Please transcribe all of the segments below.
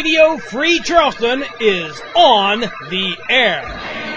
Radio Free Charleston is on the air.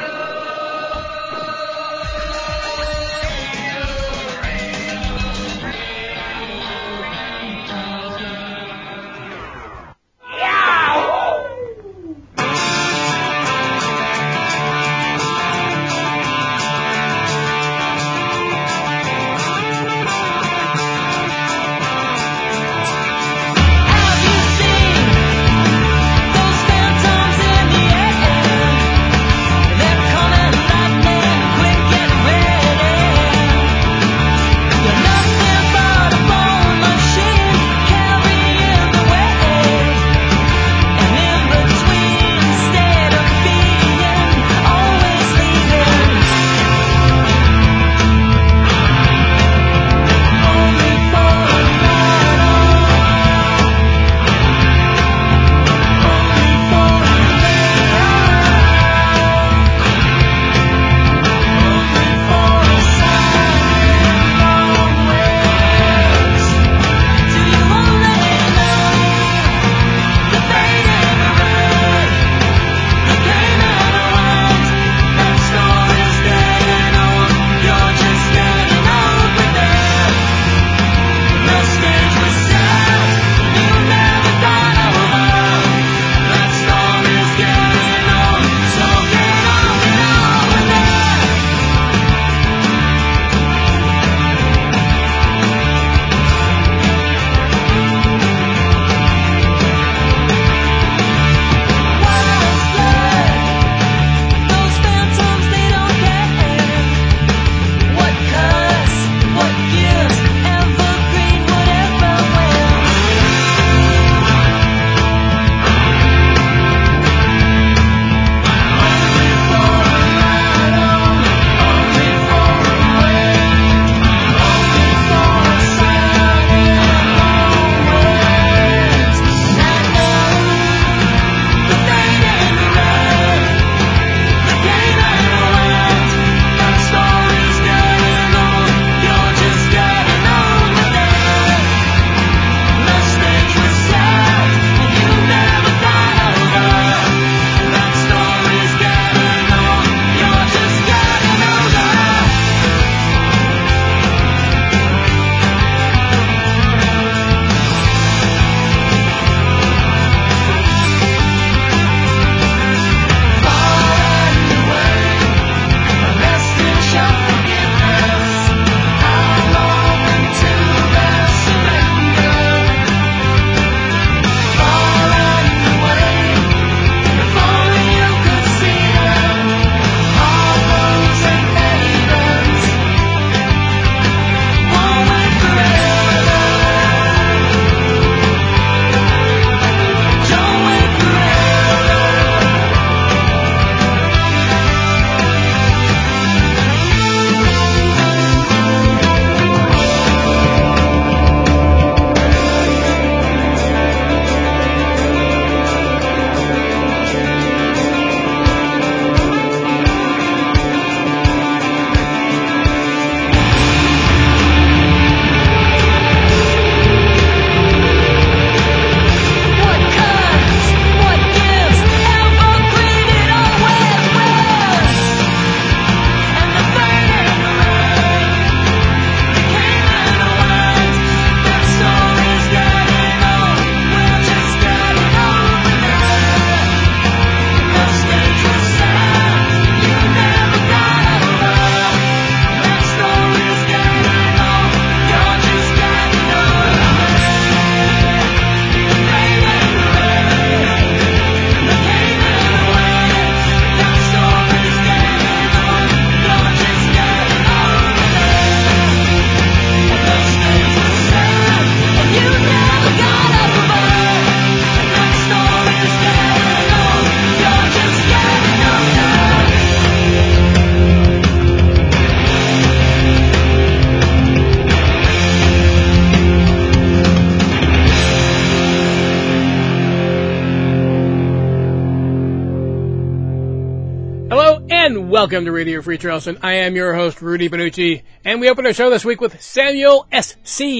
And welcome to Radio Free Charleston. I am your host, Rudy Benucci, and we open our show this week with Samuel S.C.,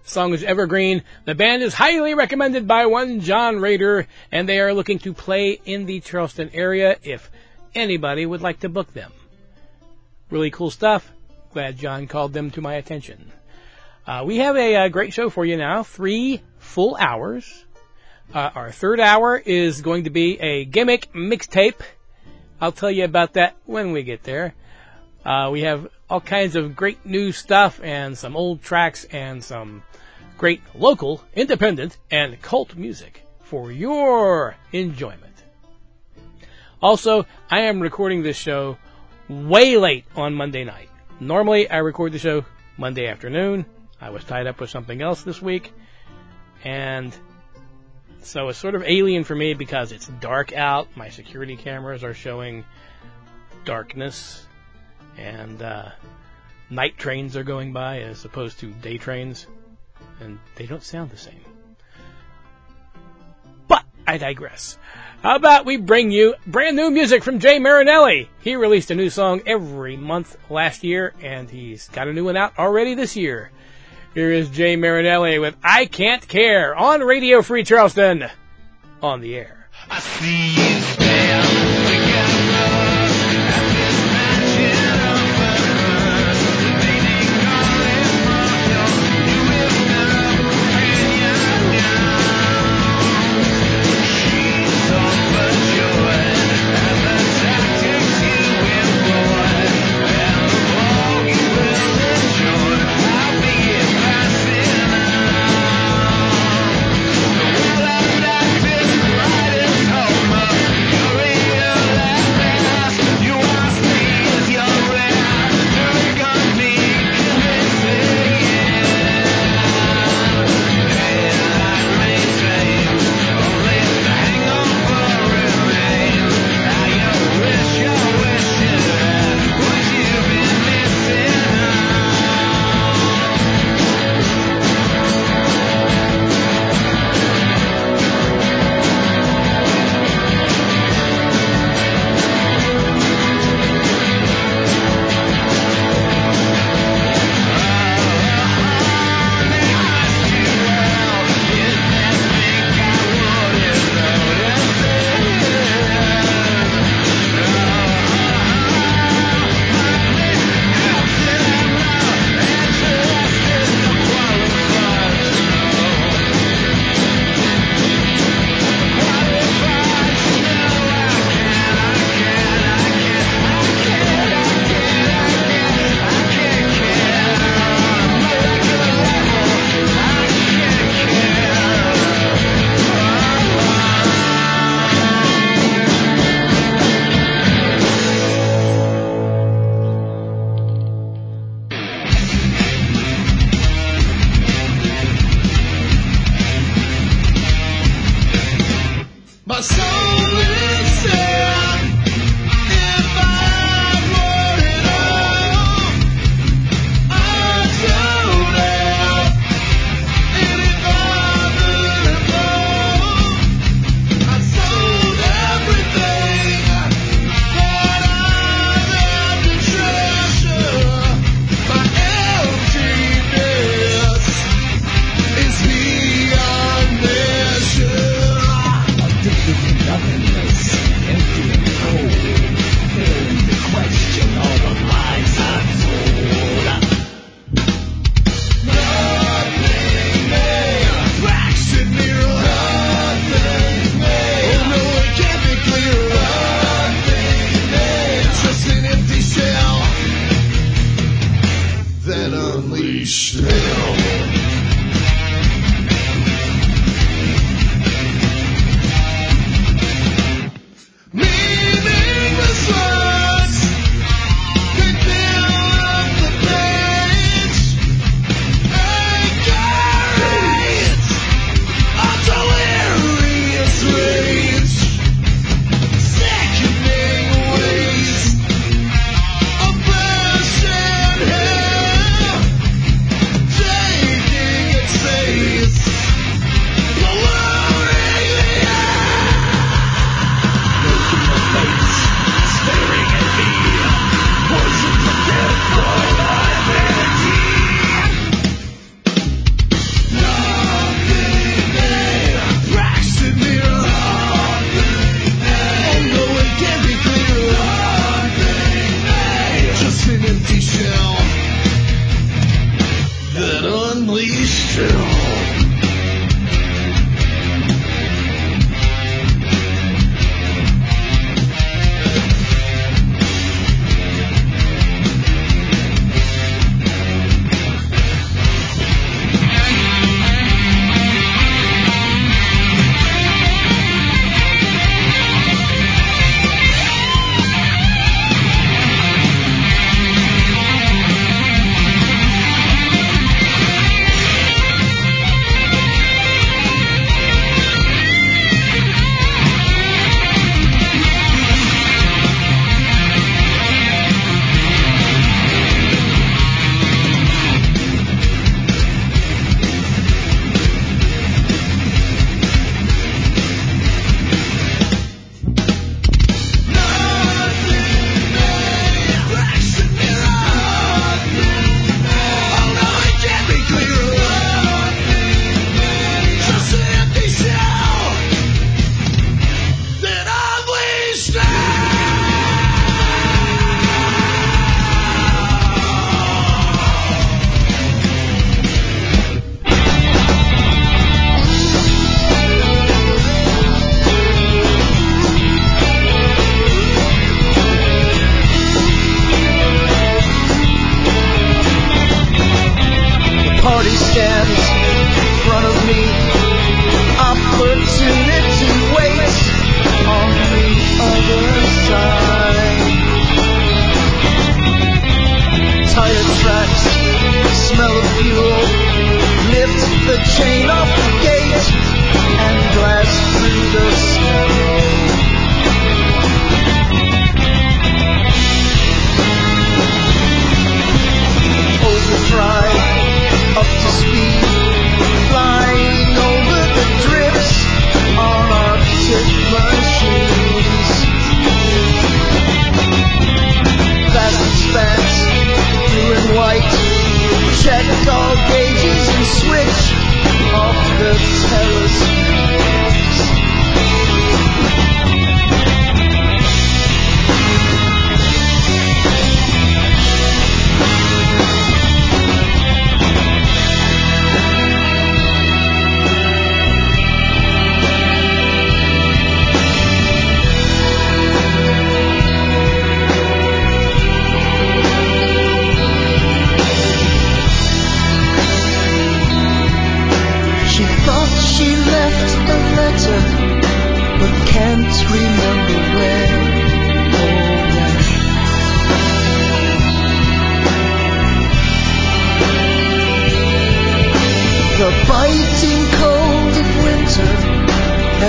Song is evergreen. The band is highly recommended by one John Rader, and they are looking to play in the Charleston area if anybody would like to book them. Really cool stuff. Glad John called them to my attention. We have a great show for you now. 3 full hours. Our third hour is going to be a gimmick mixtape. I'll tell you about that when we get there. We have all kinds of great new stuff and some old tracks and some great local, independent, and cult music for your enjoyment. Also, I am recording this show way late on Monday night. Normally, I record the show Monday afternoon. I was tied up with something else this week, and so it's sort of alien for me because it's dark out. My security cameras are showing darkness, and night trains are going by as opposed to day trains, and they don't sound the same. But I digress. How about we bring you brand new music from Jay Marinelli? He released a new song every month last year, and he's got a new one out already this year. Here is Jay Marinelli with I Can't Care on Radio Free Charleston. On the air. I see you stand together at this mansion of first, leaning on in front of you with no companion now. She's overjoyed at the tactics you employ, and the more you will enjoy, I'll be passing out. The world has acted right as Homer. You're real at last. You ask me if you're rare. Drink on me, convincing. Daylight maintains, only the hangover remains. Now you wish you had what you've been missing my soul is sad. If I wrote it all, I don't have any father at all. I sold everything that I had to treasure. My emptiness is beyond measure. Nothingness, empty and cold, failing to question all the lies I've told. Nothing there, facts and mirror. Nothing there, oh no, it can't be clear. Nothing there, just an empty shell that unleashed hell. Meaningless words can fill up the page. Anchorage, a delirious rage, sickening waste of passion hell.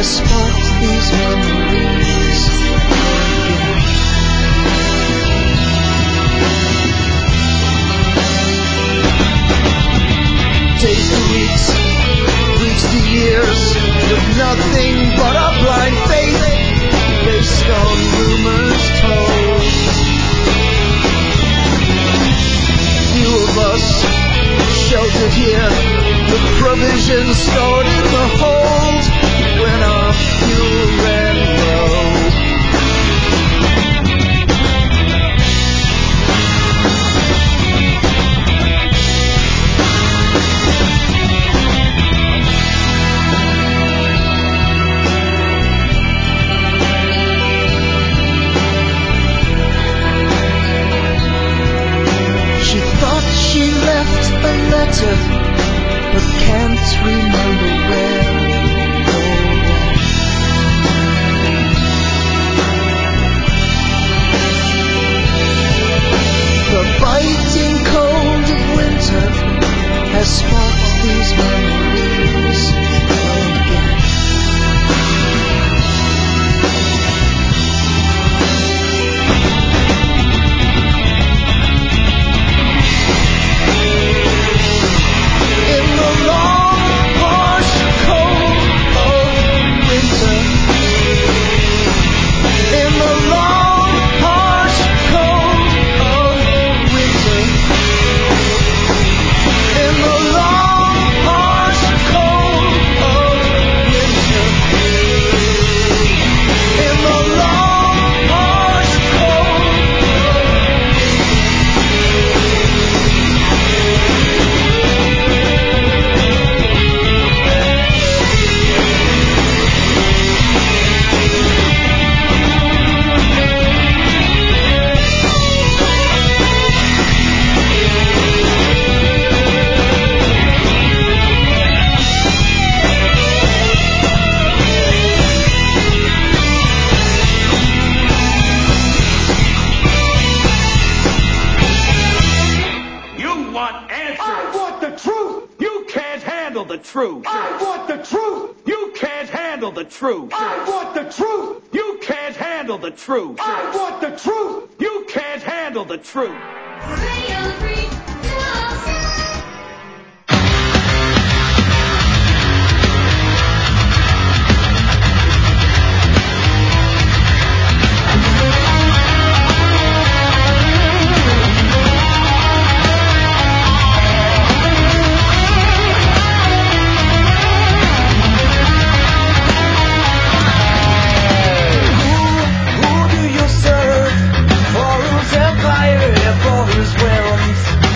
has sparked these memories again. Days to weeks, weeks to years, with nothing but a blind faith based on rumors told. Few of us sheltered here, with provisions stored in the hold when our fuel ran low. She thought she left a letter, but can't remember where or when. The biting cold of winter has sparked these memories again. In the long, harsh cold of winter. In the long, harsh cold of winter. In the long, harsh cold of winter. In the long, harsh cold You want answers. I want the truth. You can't handle the truth. I want the truth. You can't handle the truth. I want the truth. You can't handle the truth. I want the truth. You can't handle the truth. Who do you serve? For whose empire, for whose realms?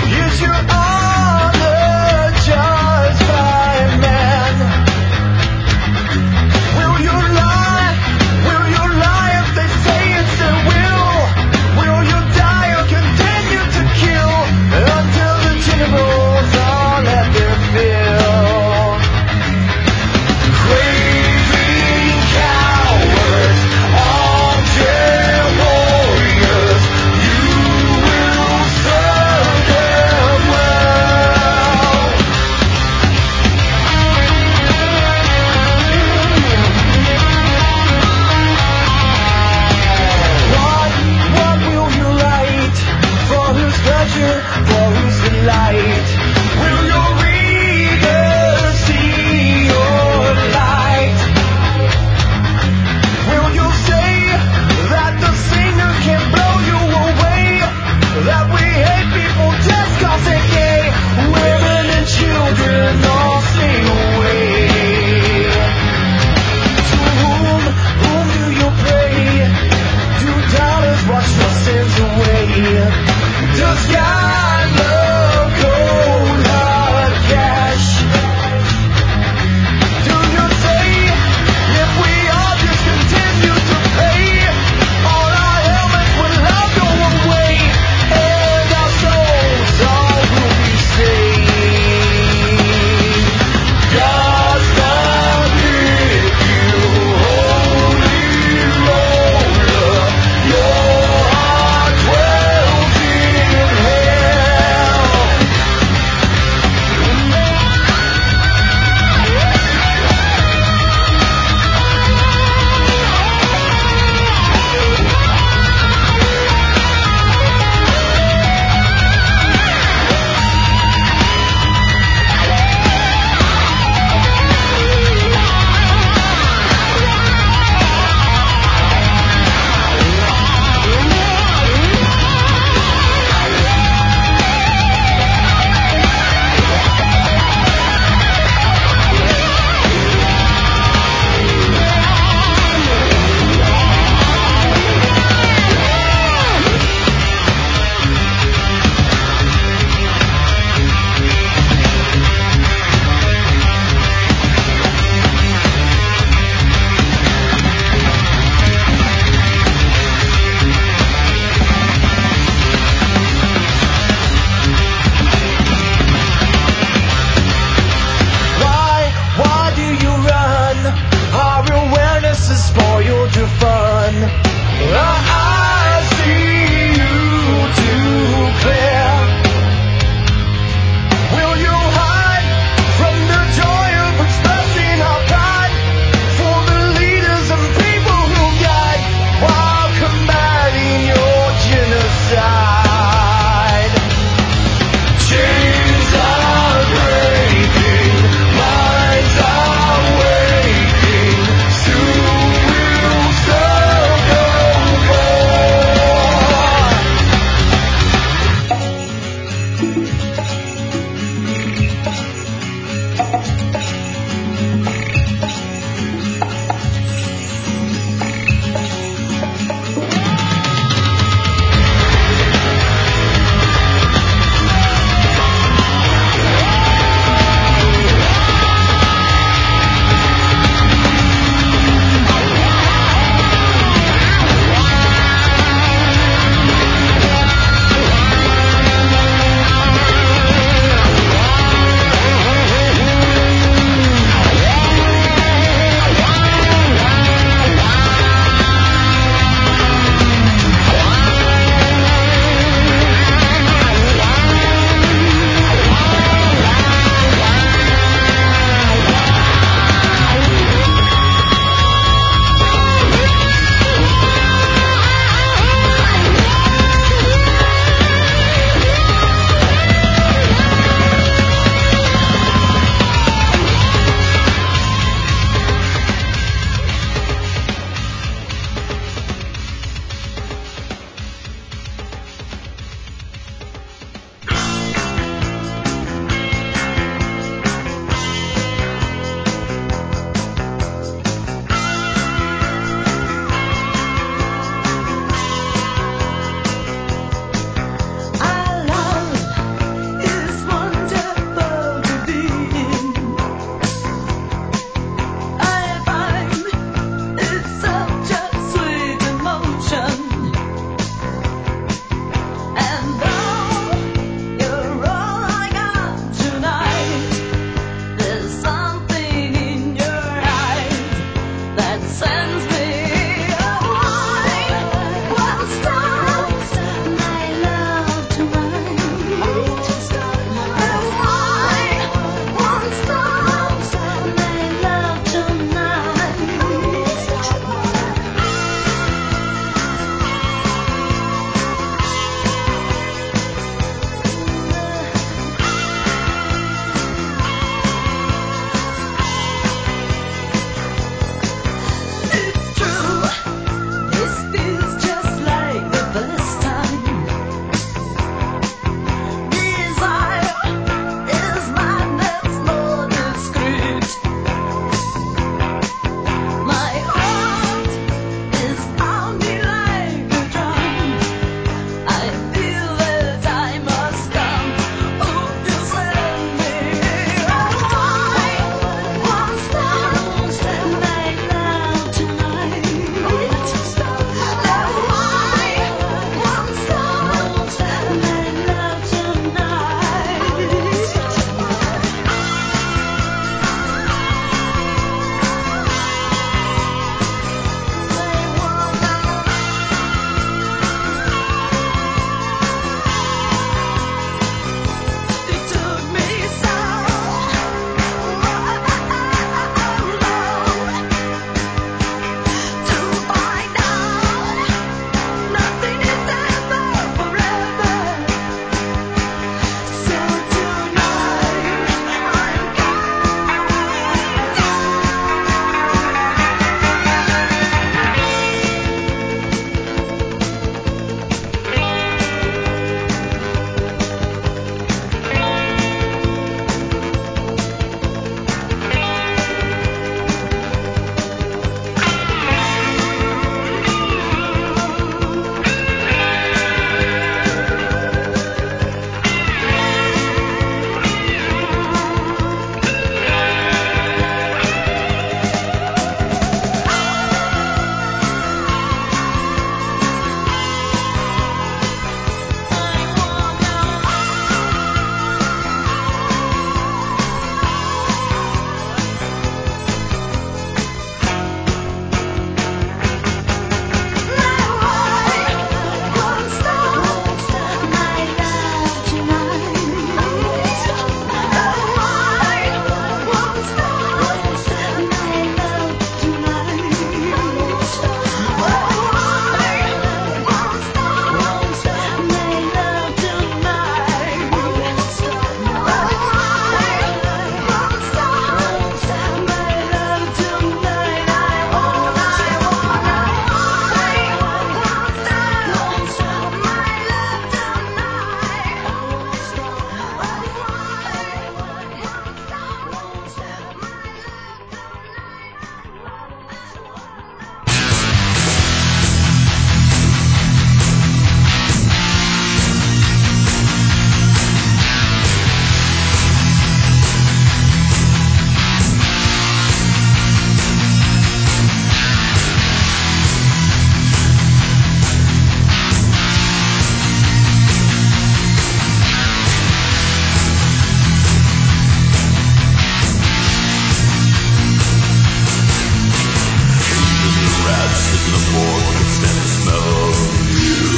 rats in the morgue can stand the smell of you.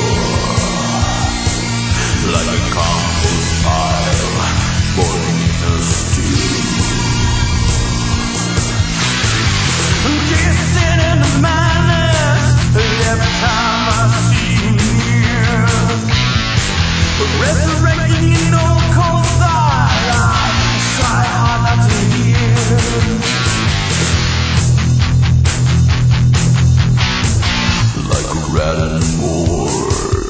Like a compost pile boiling in a stew. Kissing in the madness every time I see you near. Resurrecting in no cold thought, I try hard not to hear. Like a rat in the morgue.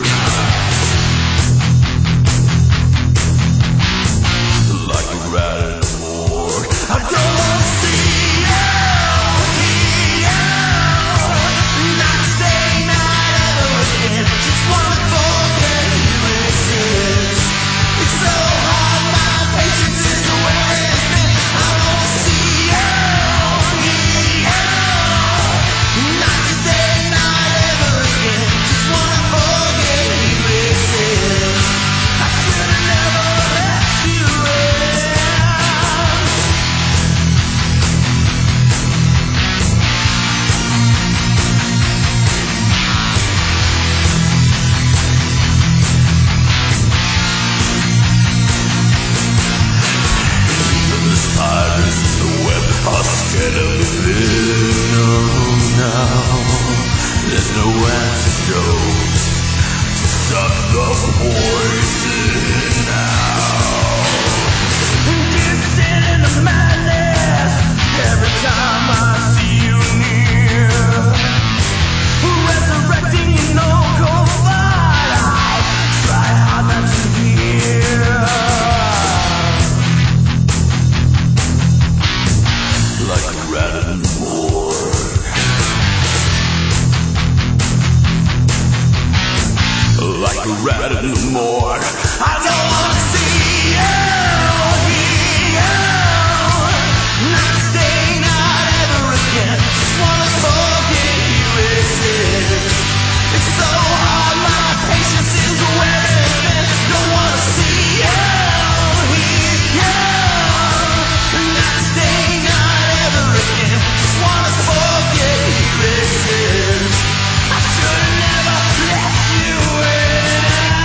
Like a rat in the morgue. I don't want to see you, hear you. Not today, not ever again. Just wanna forget you exist. It's so hard, my patience is wearing thin. I don't wanna see you, hear you. Not today, not ever again. Just wanna forget you exist. I should've never let you in. The spiders in the web are scared of the venom now. There's no antidote to stop the poison now. Kissing in the madness every time I see you near. Resurrecting in no cold thought, I try hard not to hear. Like a rat in the morgue. Like a rat in the morgue. I don't wanna see you, hear you. Not today, not ever again. Just wanna forget you exist. It's so hard, my patience is wearing thin. Don't wanna see you, hear you. Not today, not ever again. Just wanna forget you exist. I should've never let you in.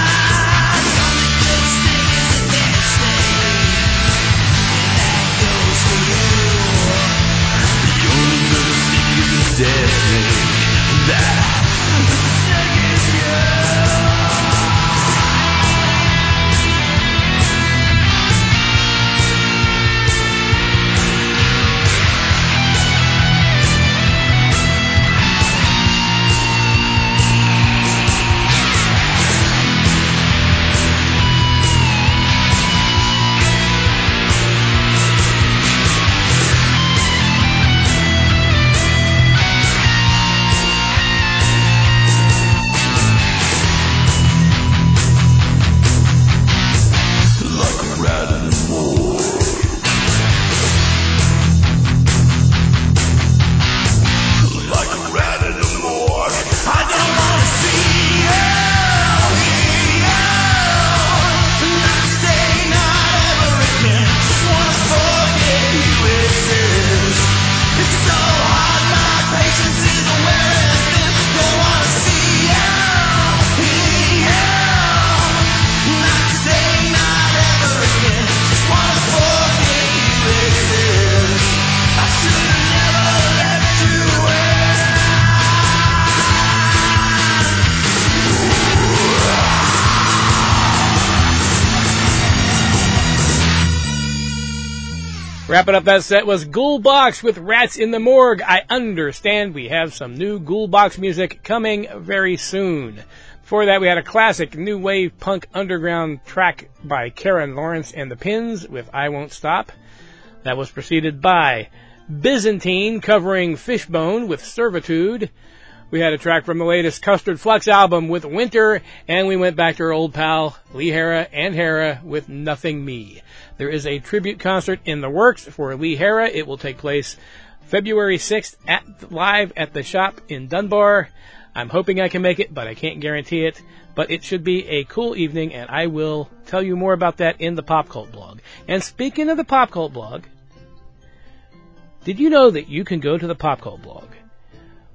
Wrapping up that set was Ghoulbox with Rats in the Morgue. I understand we have some new Ghoulbox music coming very soon. Before that, we had a classic new wave punk underground track by Karen Lawrence and the Pins with I Won't Stop. That was preceded by Byzantine covering Fishbone with Servitude. We had a track from the latest Custard Flux album with Winter, and we went back to our old pal Lee Hara and Hara with Nothing Me. There is a tribute concert in the works for Lee Hara. It will take place February 6th live at the Shop in Dunbar. I'm hoping I can make it, but I can't guarantee it. But it should be a cool evening, and I will tell you more about that in the Pop Cult blog. And speaking of the Pop Cult blog, did you know that you can go to the Pop Cult blog,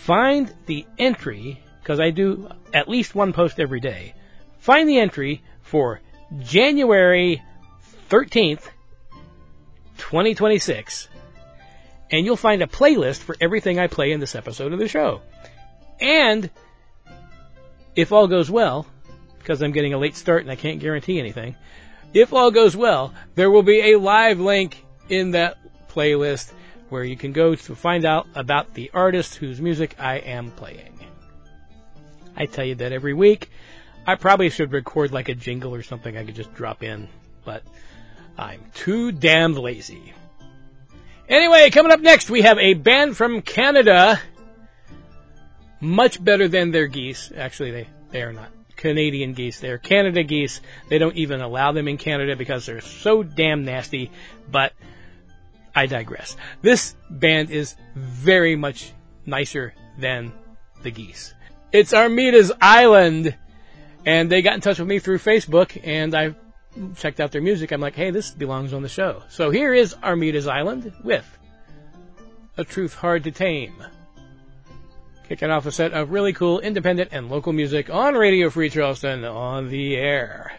find the entry, because I do at least one post every day. Find the entry for January 13th, 2026, and you'll find a playlist for everything I play in this episode of the show. And if all goes well, because I'm getting a late start and I can't guarantee anything, if all goes well, there will be a live link in that playlist where you can go to find out about the artist whose music I am playing. I tell you that every week. I probably should record like a jingle or something I could just drop in, but I'm too damn lazy. Anyway, coming up next, we have a band from Canada. Much better than their geese. Actually, they are not Canadian geese. They're Canada geese. They don't even allow them in Canada because they're so damn nasty, but I digress. This band is very much nicer than the geese. It's Armita's Island, and they got in touch with me through Facebook, and I checked out their music. I'm like, hey, this belongs on the show. So here is Armita's Island with A Truth Hard to Tame. Kicking off a set of really cool independent and local music on Radio Free Charleston on the air.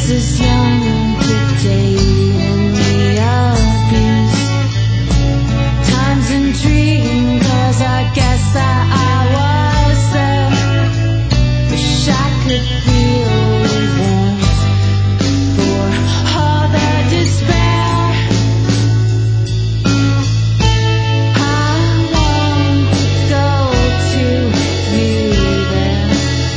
is young today and we abuse. Time's intriguing 'cause I guess that I was there. Wish I could feel the warmth for all the despair. I want to go to you there.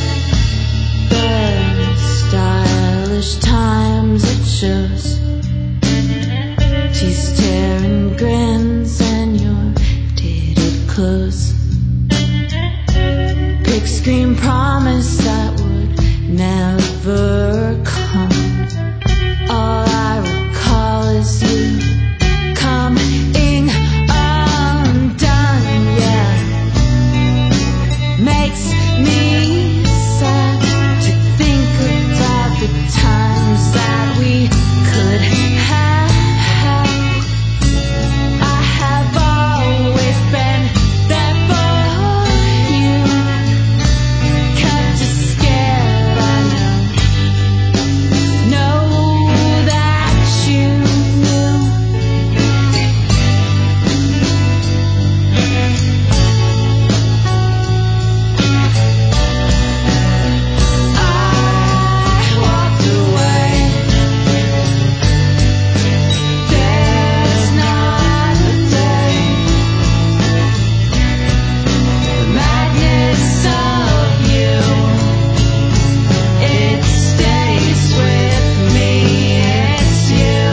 The stylish times it shows. Teeth staring grins and your dated clothes. Big screen promise that would never come. All I recall is you coming undone, yeah. Makes me sad to think about the times that we could have. I have always been there for you. Kept you scared, I know that you knew. I walked away. There's not a day. The madness of you, it stays with me. It's you.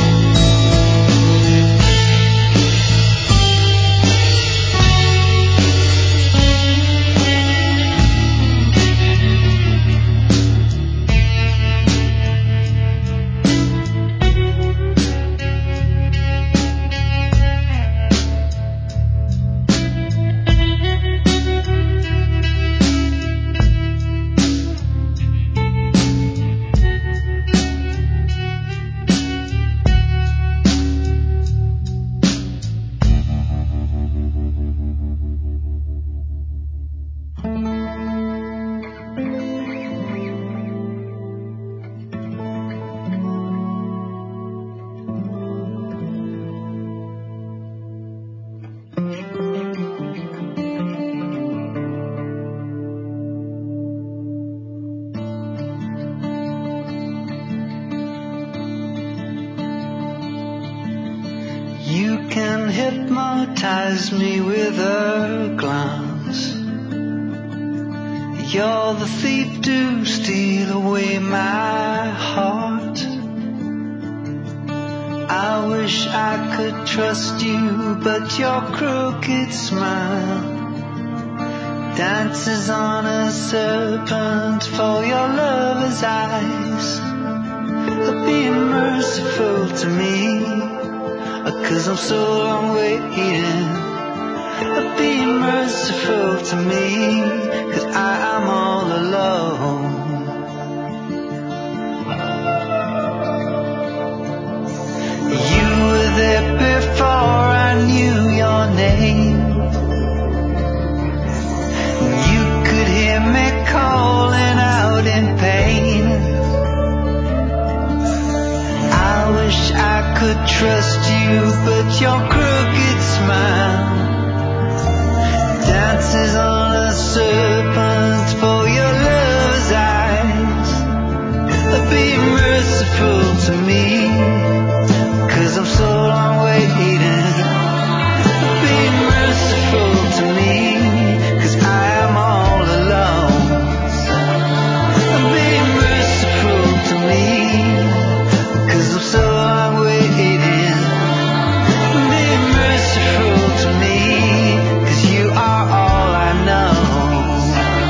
You can hypnotize me with a glance. You're the thief to steal away my heart. I wish I could trust you, but your crooked smile dances on a serpent for your lover's eyes. Be merciful to me, 'cause I'm so long waiting. Be merciful to me, 'cause I'm all alone. You were there before I knew your name. You could hear me calling out in pain. I wish I could trust you, but your crooked smile dances on a serpent for your love's eyes. Be merciful to me, 'cause I'm so long waiting. Be merciful to me, 'cause I am all alone. Be merciful to me, 'cause I'm so long waiting. Be merciful to me, 'cause you are all I know.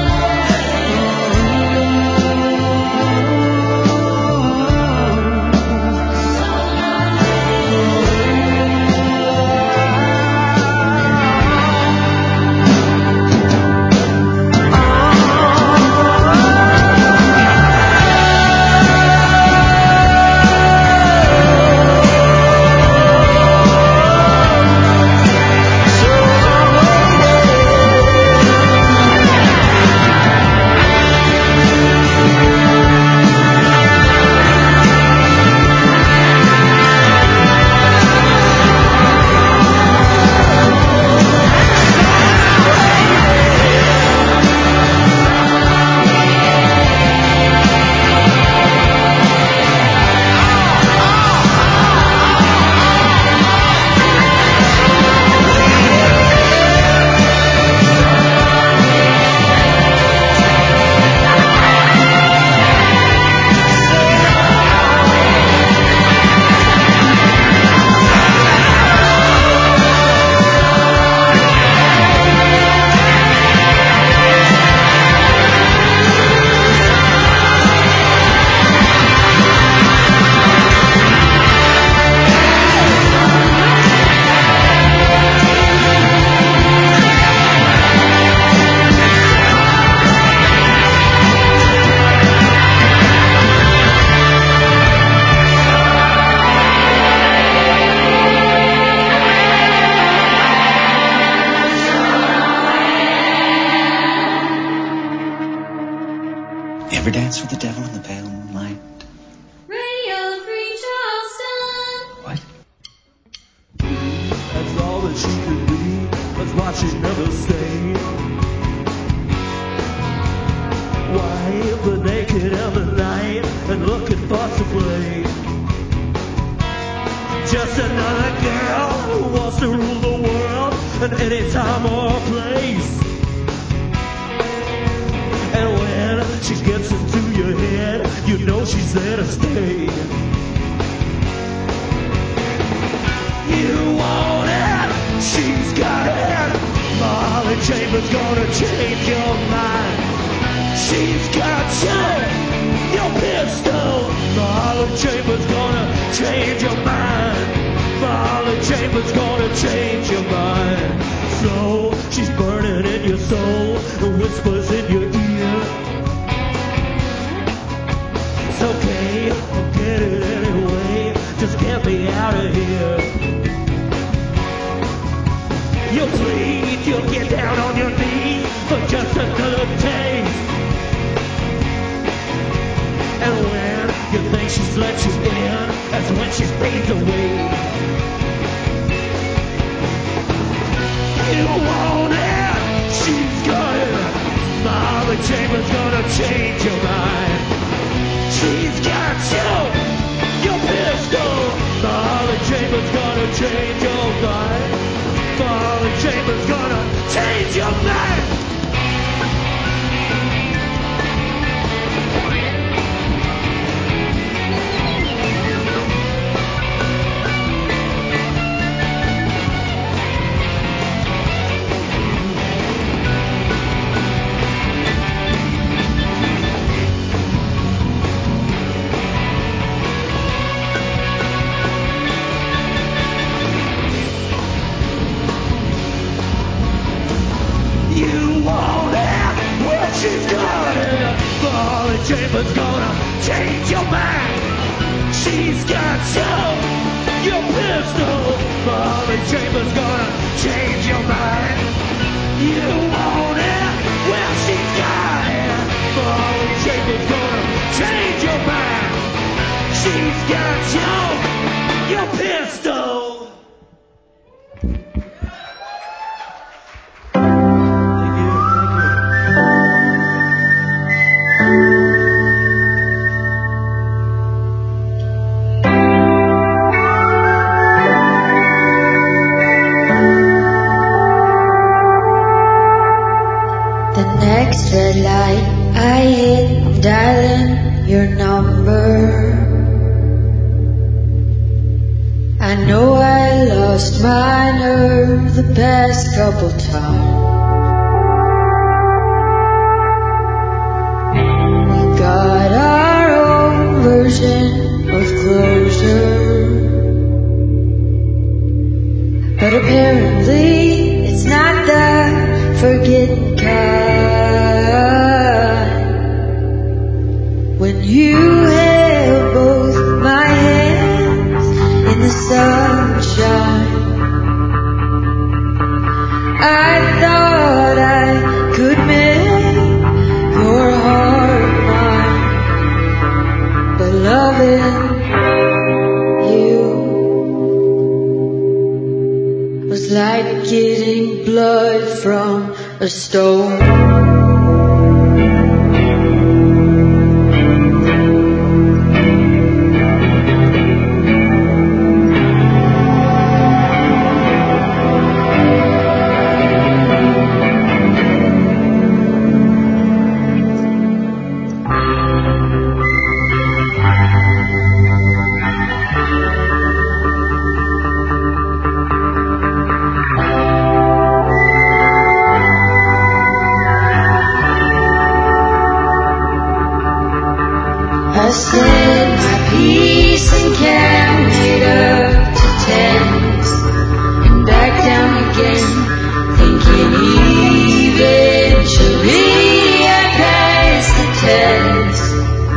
Devil in the Pale Moonlight. Radio Free Charleston. What? That's all that she could be. That's why she never stayed. Wife, the naked of the night, and looking for some play. Just another girl who wants to rule the world at any time or place. And when she gets into your head, you know she's there to stay. You want it, she's got it. Molly Chambers gonna change your mind. She's got you, your pistol. Molly Chambers gonna change your mind. Molly Chambers gonna change your mind. So she's burning in your soul and whispers in your ear. It's okay, I'll get it anyway. Just get me out of here. You'll plead, you'll get down on your knees for just another taste. And when you think she's let you in, that's when she fades away. You want it, she's got it. Molly Chambers gonna change your mind. She's got you, your pistol. Molly Chambers gonna change your mind. Molly Chambers gonna change your mind. She's got it. Molly Chambers gonna change your mind. She's got you, your pistol. Molly Chambers gonna change your mind. You want it? Well, she's got it. Molly Chambers gonna change your mind. She's got you, your pistol. Next red light, I hit, I'm dialing your number. I know I lost my nerve the past couple times. We got our own version of closure, but apparently it's not that forgetting kind. When you held both my hands in the sunshine, I thought I could make your heart mine, but loving you was like getting blood from a stone. I said my piece and counted up to 10 and back down again, thinking eventually I passed the test.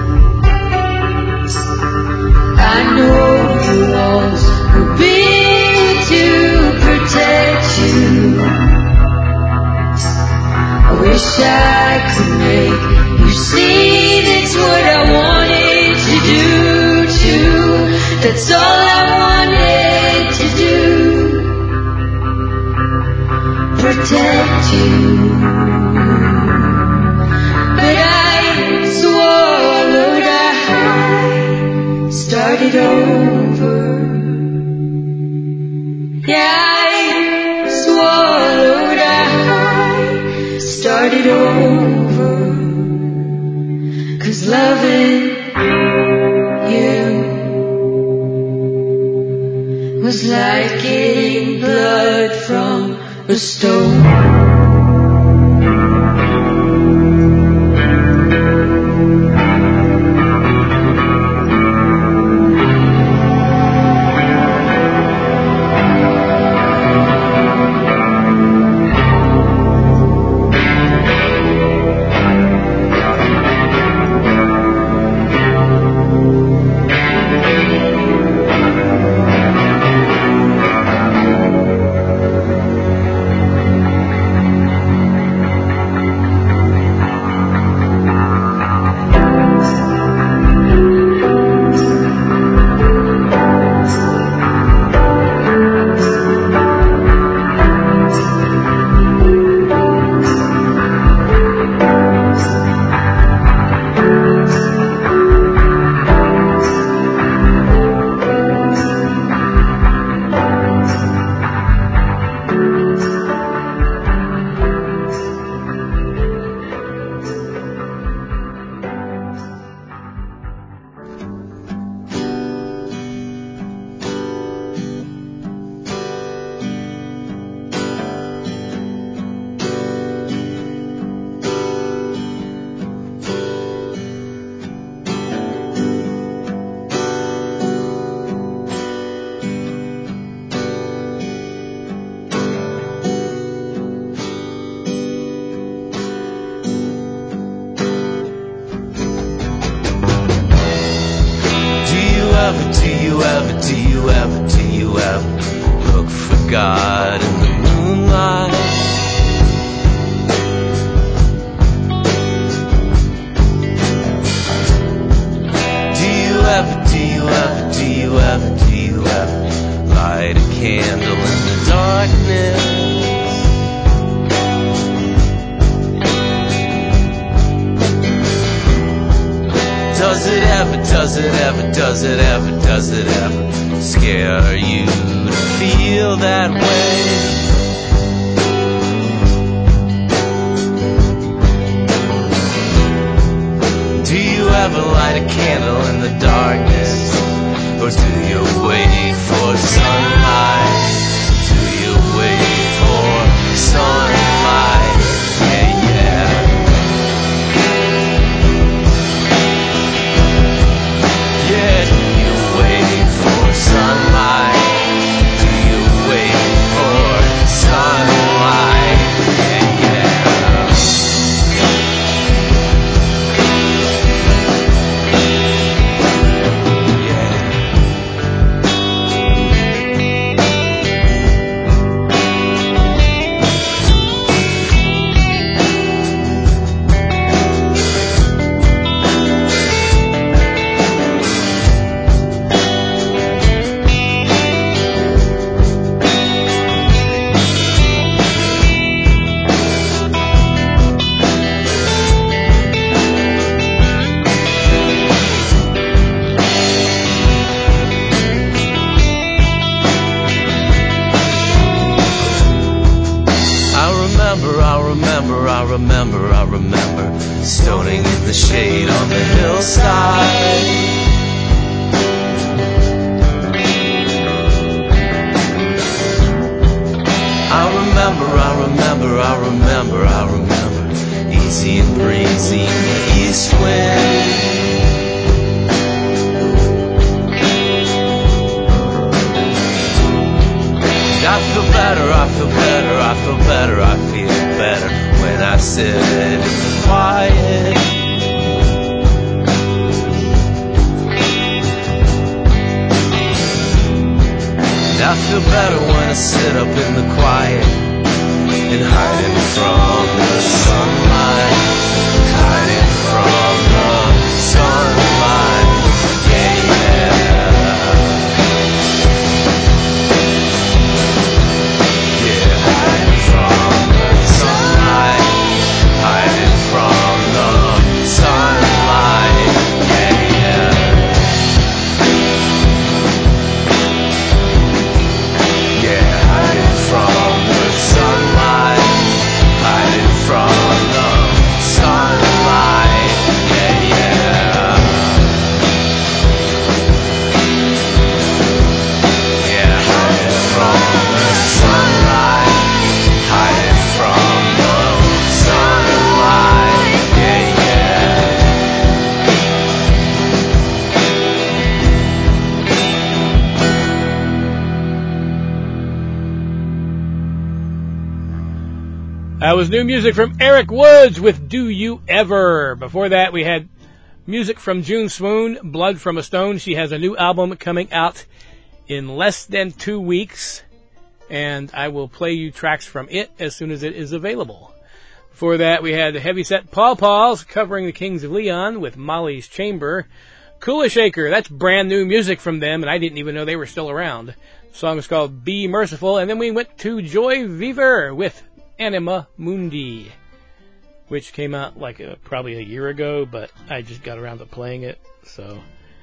I know the walls were built to protect you. I wish I could make you see that's what That's all I wanted to do. Protect you. But I swallowed, I started over. Yeah, I swallowed, I started over. 'Cause loving you was like getting blood from a stone. Look for God in the moonlight. Do you ever light a candle in the darkness? Does it ever scare you to feel that way? Do you ever light a candle in the darkness? Or do you wait for sunlight? Do you wait for sunlight? Yeah. Yeah, do you wait for sunlight? Do you wait for sunlight? Yeah. I remember stoning in the shade on the hillside. I remember easy and breezy in the east wind. I feel better when I sit in the quiet. I feel better when I sit up in the quiet and hiding from the sunlight, hiding from the sunlight. Yeah, yeah. That was new music from Eric Woods with Do You Ever. Before that, we had music from June Swoon, Blood from a Stone. She has a new album coming out in less than 2 weeks, and I will play you tracks from it as soon as it is available. Before that, we had the heavyset Paw Paws covering the Kings of Leon with Molly's Chamber. Kula Shaker, that's brand new music from them, and I didn't even know they were still around. The song is called Be Merciful, and then we went to Joy Viver with Anima Mundi, which came out like probably a year ago, but I just got around to playing it, so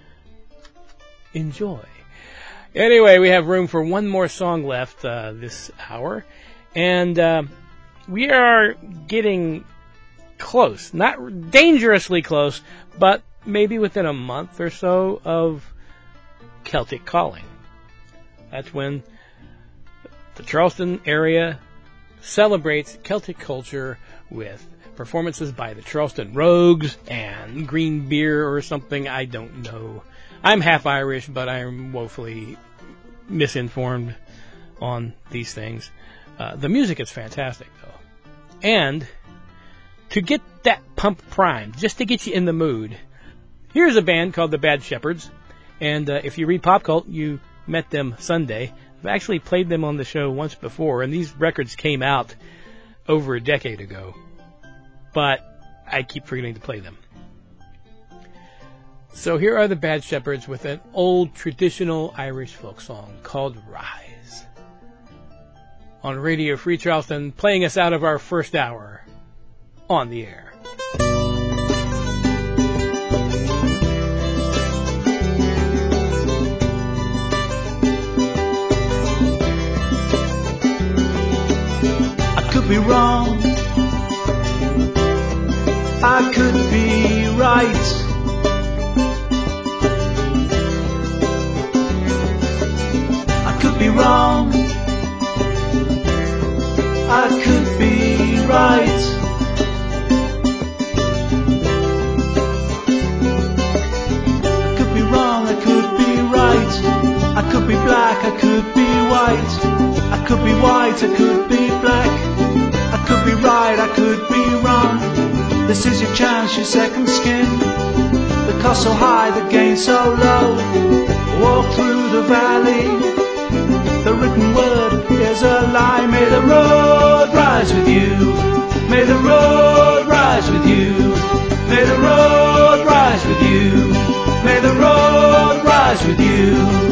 enjoy. Anyway, we have room for one more song left this hour, and we are getting close, not dangerously close, but maybe within a month or so of Celtic Calling. That's when the Charleston area celebrates Celtic culture with performances by the Charleston Rogues and green beer or something. I don't know. I'm half Irish, but I'm woefully misinformed on these things. The music is fantastic, though. And to get that pump primed, just to get you in the mood, here's a band called the Bad Shepherds. And if you read Pop Cult, you met them Sunday. I've actually played them on the show once before, and these records came out over a decade ago. But I keep forgetting to play them. So here are the Bad Shepherds with an old traditional Irish folk song called Rise. On Radio Free Charleston, playing us out of our first hour on the air. I could be wrong, I could be right. I could be wrong, I could be right. I could be wrong, I could be right. I could be black, I could be white. I could be white, I could be black. I could be right, I could be wrong. This is your chance, your second skin. The cost so high, the gain so low. Walk through the valley. The written word is a lie. May the road rise with you. May the road rise with you. May the road rise with you. May the road rise with you.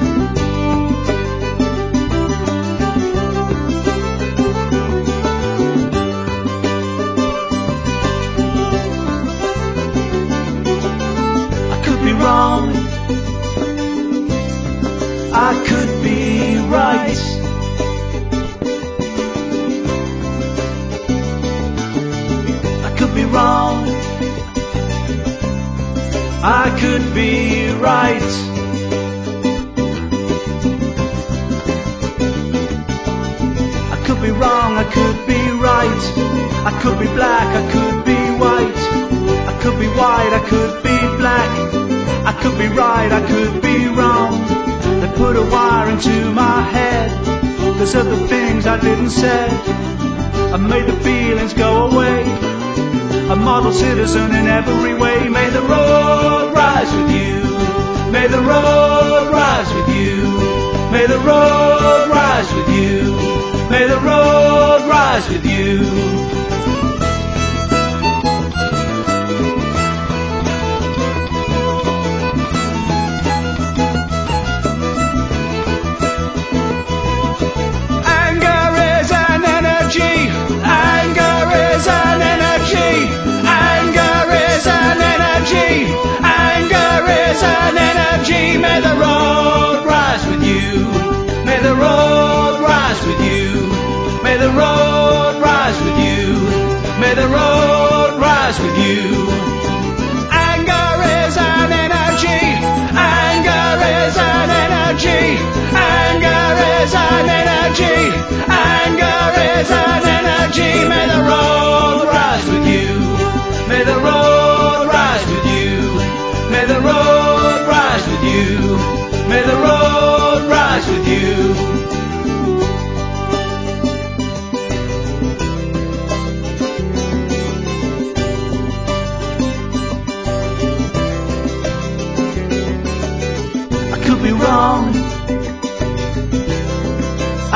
Wrong, I could be right. I could be wrong, I could be right. I could be wrong, I could be right. I could be black, I could be white. I could be white, I could be black. I could be right, I could be wrong. They put a wire into my head. They said the things I didn't say. I made the feelings go away. A model citizen in every way. May the road rise with you. May the road rise with you. May the road rise with you. May the road rise with you. Anger is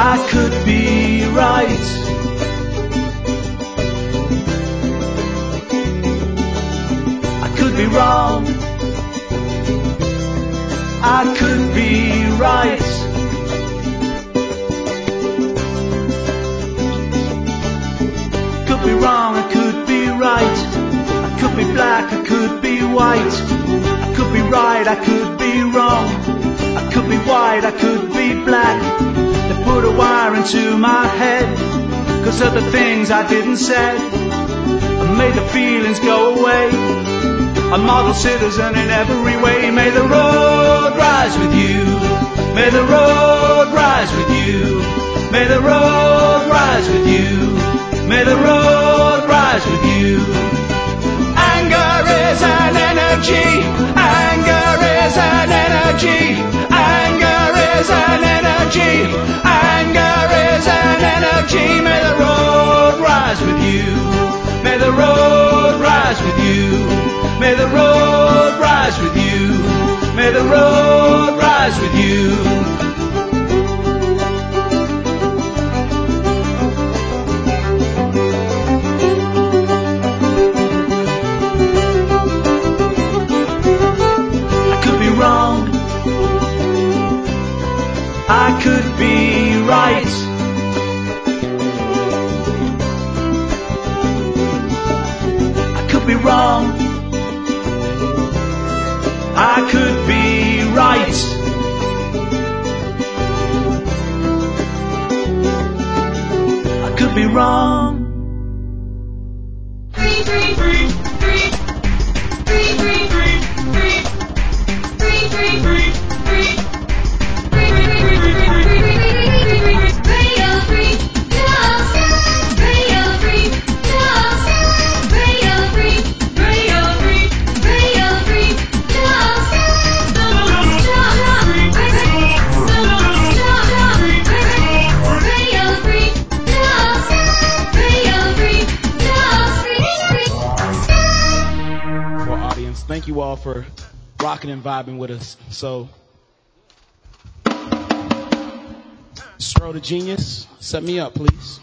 I could be right. I could be wrong. I could be right. Could be wrong, I could be right. I could be black, I could be white. I could be right, I could be wrong. I could be white, I could be black. They put a wire into my head 'cause of the things I didn't say. I made the feelings go away. A model citizen in every way. May the road rise with you. May the road rise with you. May the road rise with you. May the road rise with you. Anger is an energy. Anger is an energy. Anger is an energy. Anger is an energy. May the road rise with you. May the road rise with you. May the road rise with you. May the road rise with you. I could be wrong. I could be right. I could be wrong. I could be right. I could be wrong. Thank you all for rocking and vibing with us. So, Stro the Genius, set me up, please.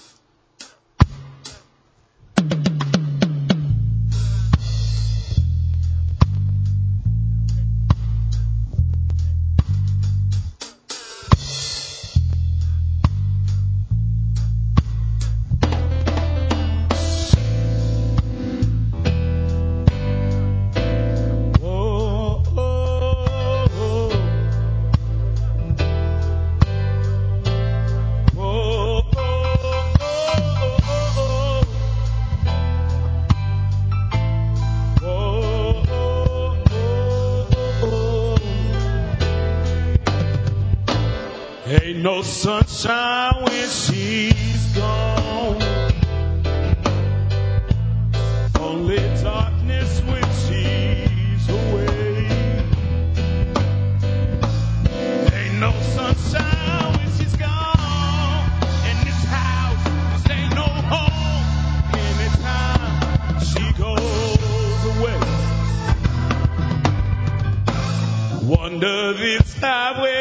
Ain't no sunshine when she's gone. Only darkness when she's away. Ain't no sunshine when she's gone. In this house, this ain't no home. Anytime she goes away. Wonder this highway.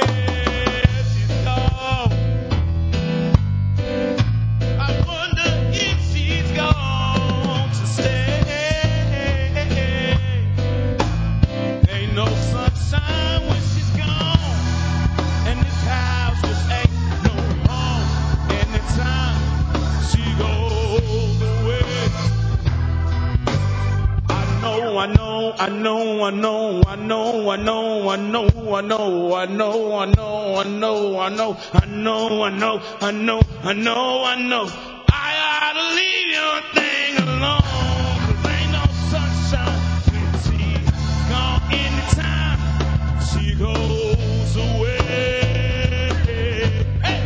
I know. I ought to leave your thing alone. 'Cause ain't no sunshine when she's gone. Anytime she goes away. Hey.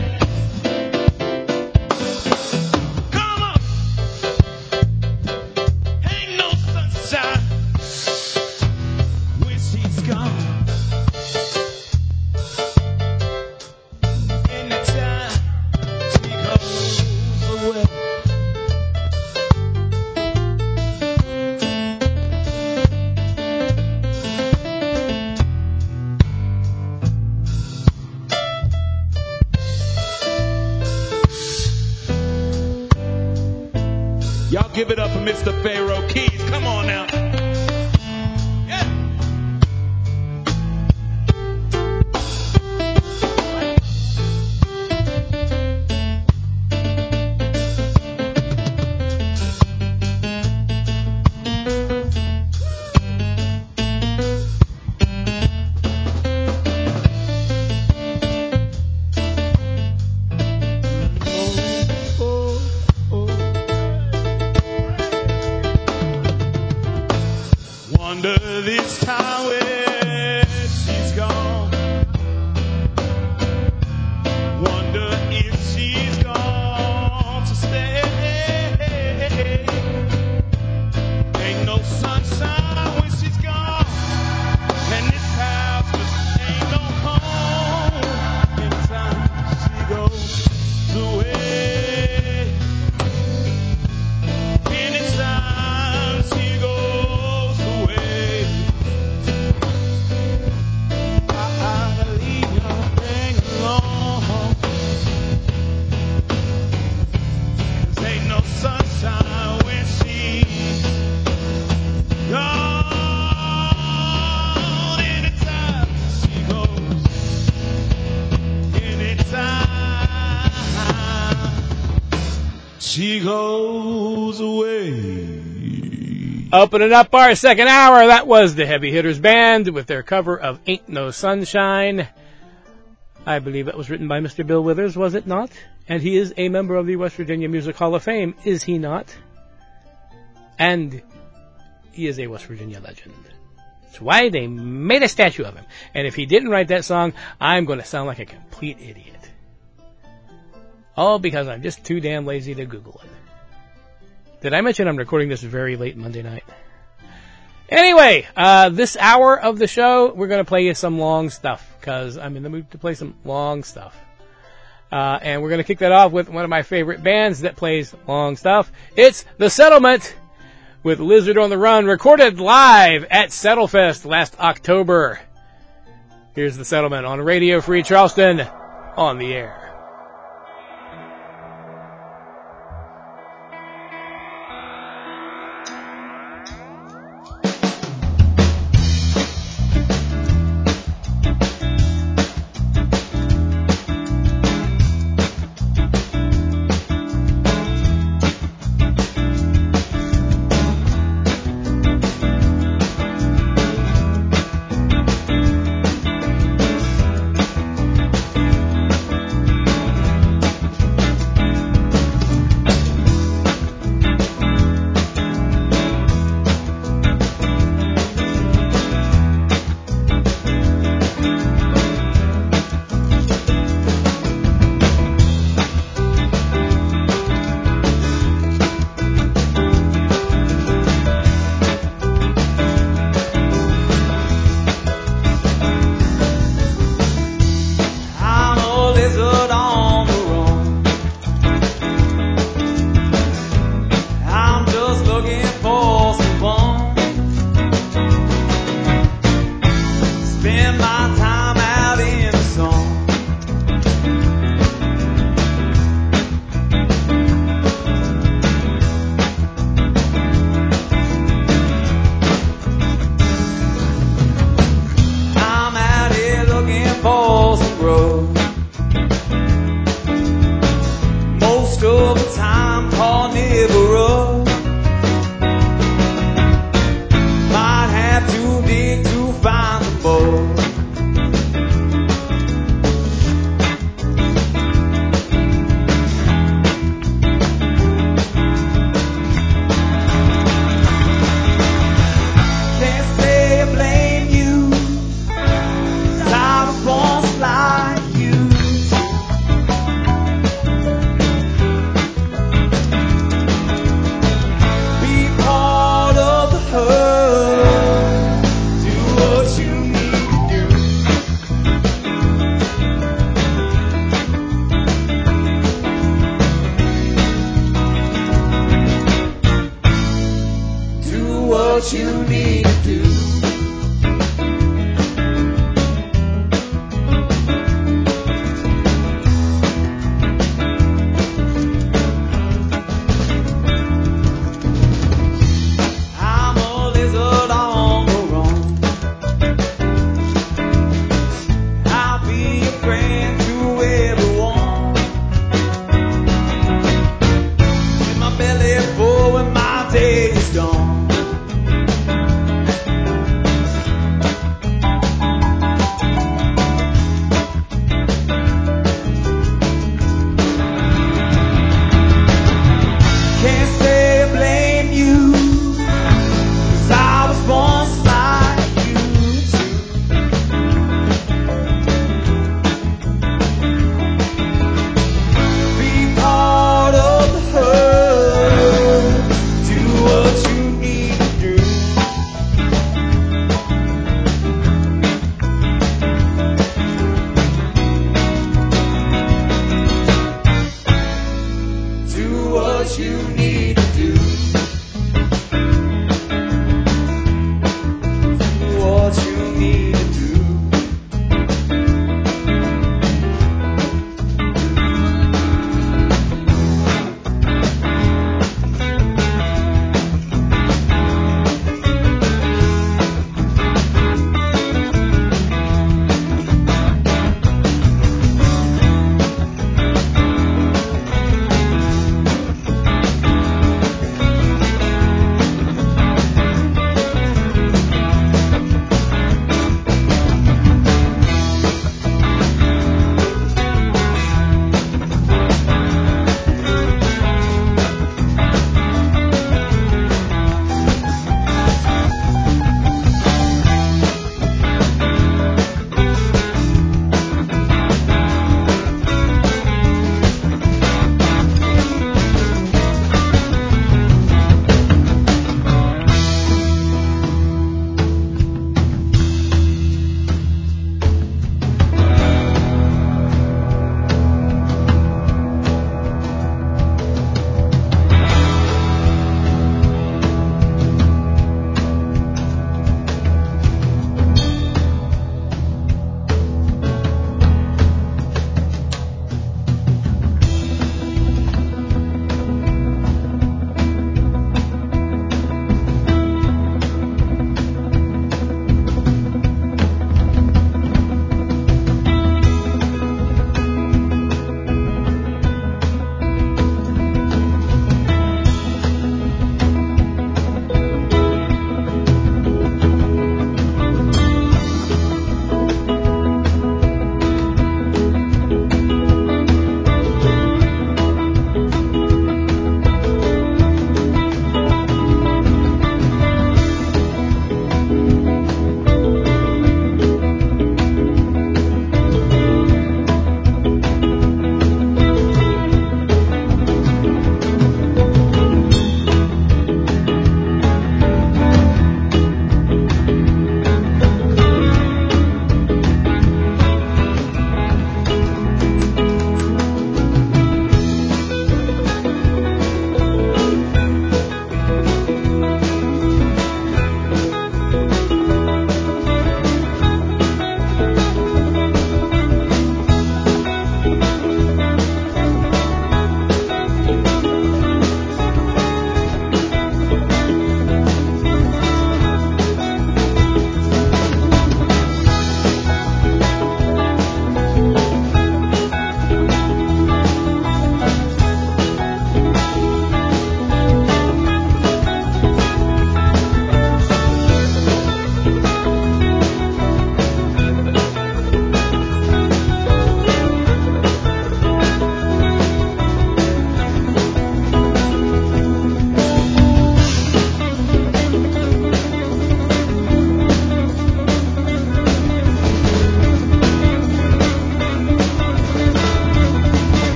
Come on. Ain't no sunshine when she's gone. Anytime she goes away. It's the Pharaoh Keys. Come on now. Yeah. Wonder this time where she's gone. Wonder if she's gone to stay. Ain't no sunshine when she's gone, and this house just ain't no home. Anytime she goes away, anytime she goes away, I leave nothing alone. 'Cause ain't no sunshine when she's gone. Anytime she goes, anytime she goes away. Opening up our second hour, that was the Heavy Hitters Band with their cover of Ain't No Sunshine. I believe that was written by Mr. Bill Withers, was it not? And he is a member of the West Virginia Music Hall of Fame, is he not? And he is a West Virginia legend. That's why they made a statue of him. And if he didn't write that song, I'm going to sound like a complete idiot. All because I'm just too damn lazy to Google it. Did I mention I'm recording this very late Monday night? Anyway, this hour of the show, we're going to play you some long stuff, because I'm in the mood to play some long stuff. And we're going to kick that off with one of my favorite bands that plays long stuff. It's The Settlement with Lizard on the Run, recorded live at Settlefest last October. Here's The Settlement on Radio Free Charleston, on the air. Tired of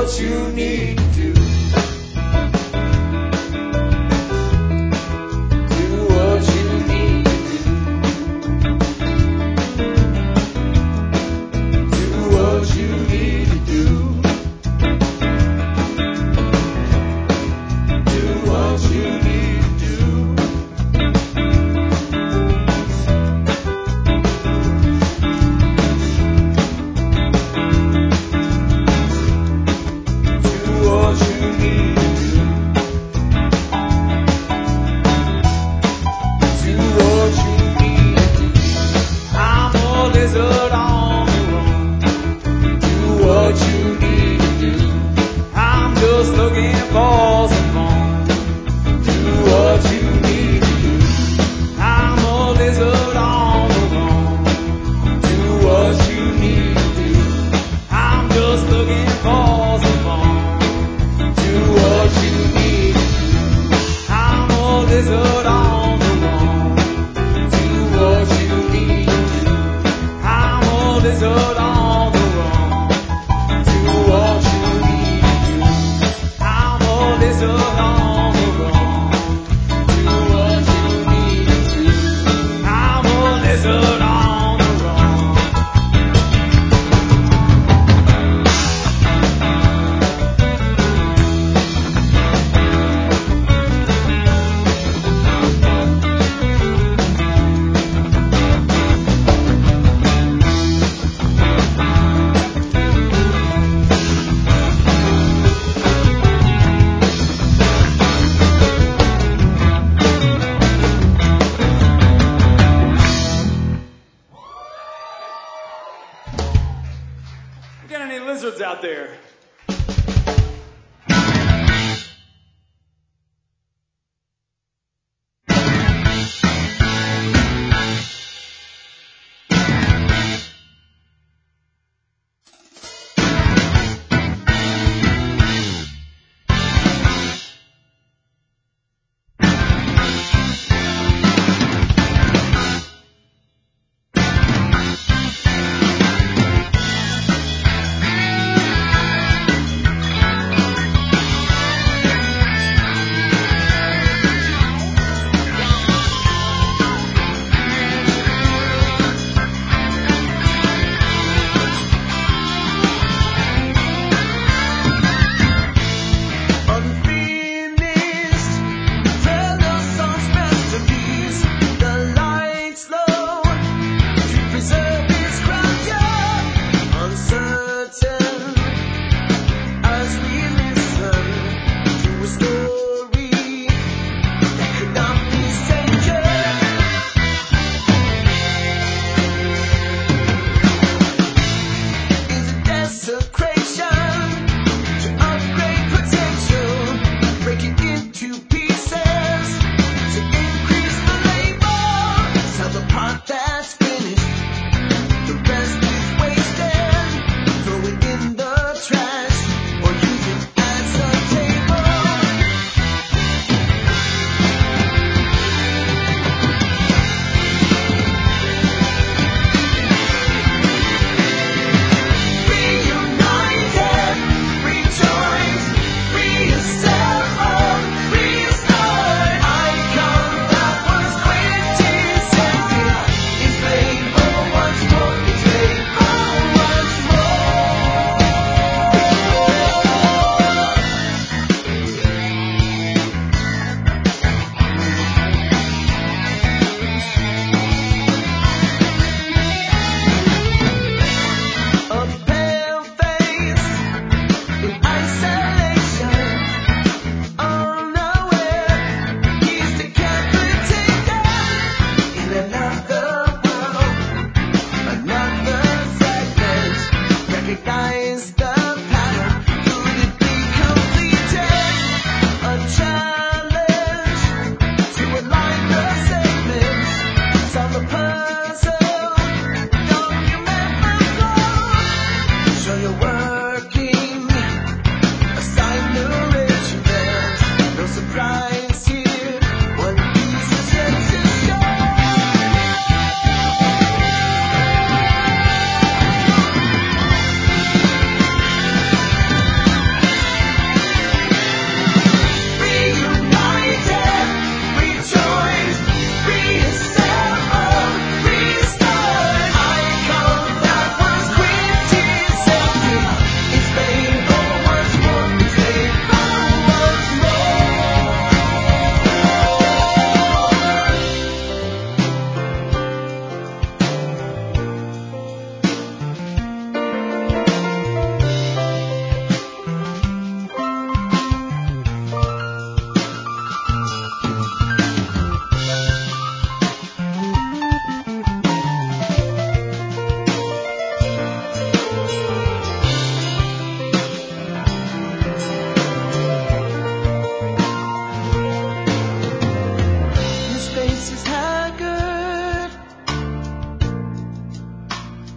what you need to do. Do what you need to do. Do what you need to do. Do what you need to do. Got any lizards out there?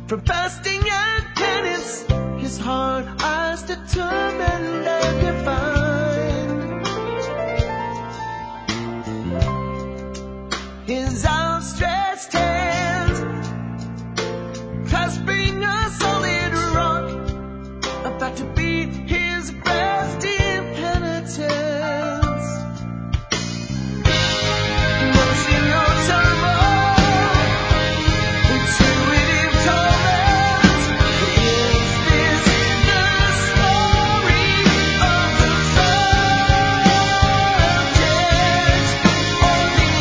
from fasting and penance. His hard eyes determined and divine. His outstretched hands clasping a solid rock, about to be his best in penitence. What's in your turmoil? Intuitive torment. Is this the story of the subject or the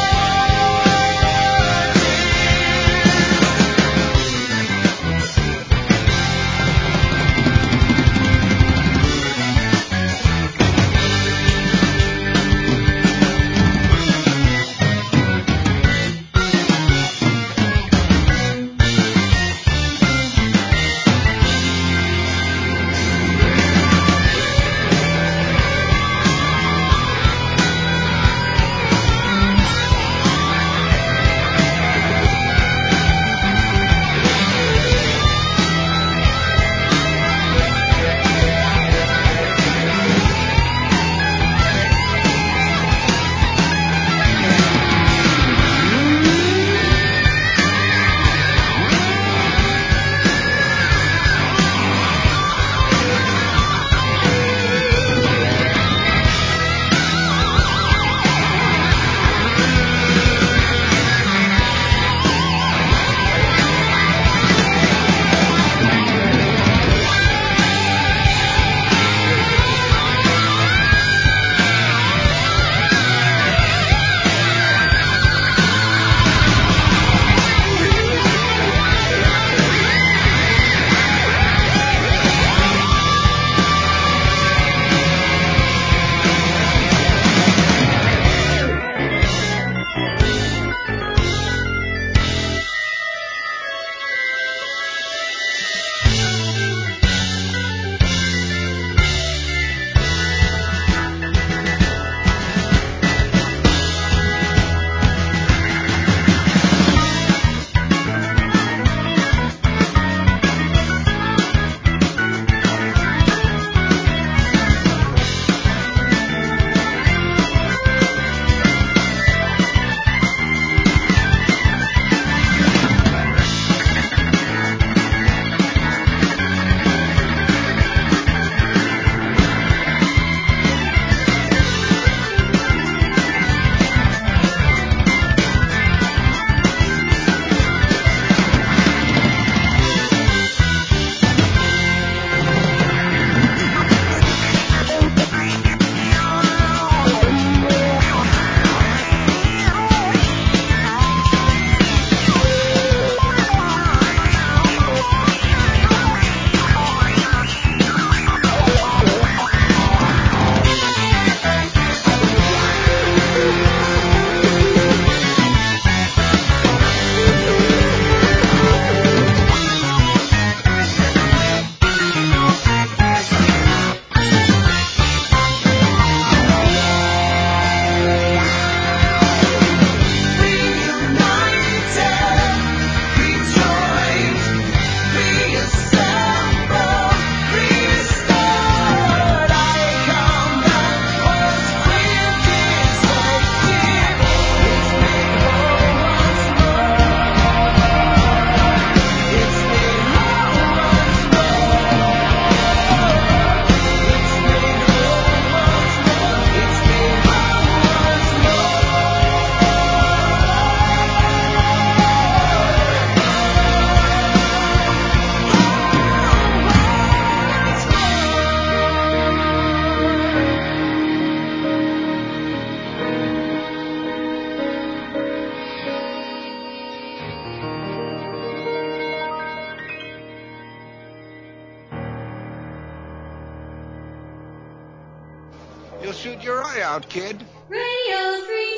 You'll shoot your eye out, kid. Radio Free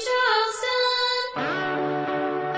Charleston.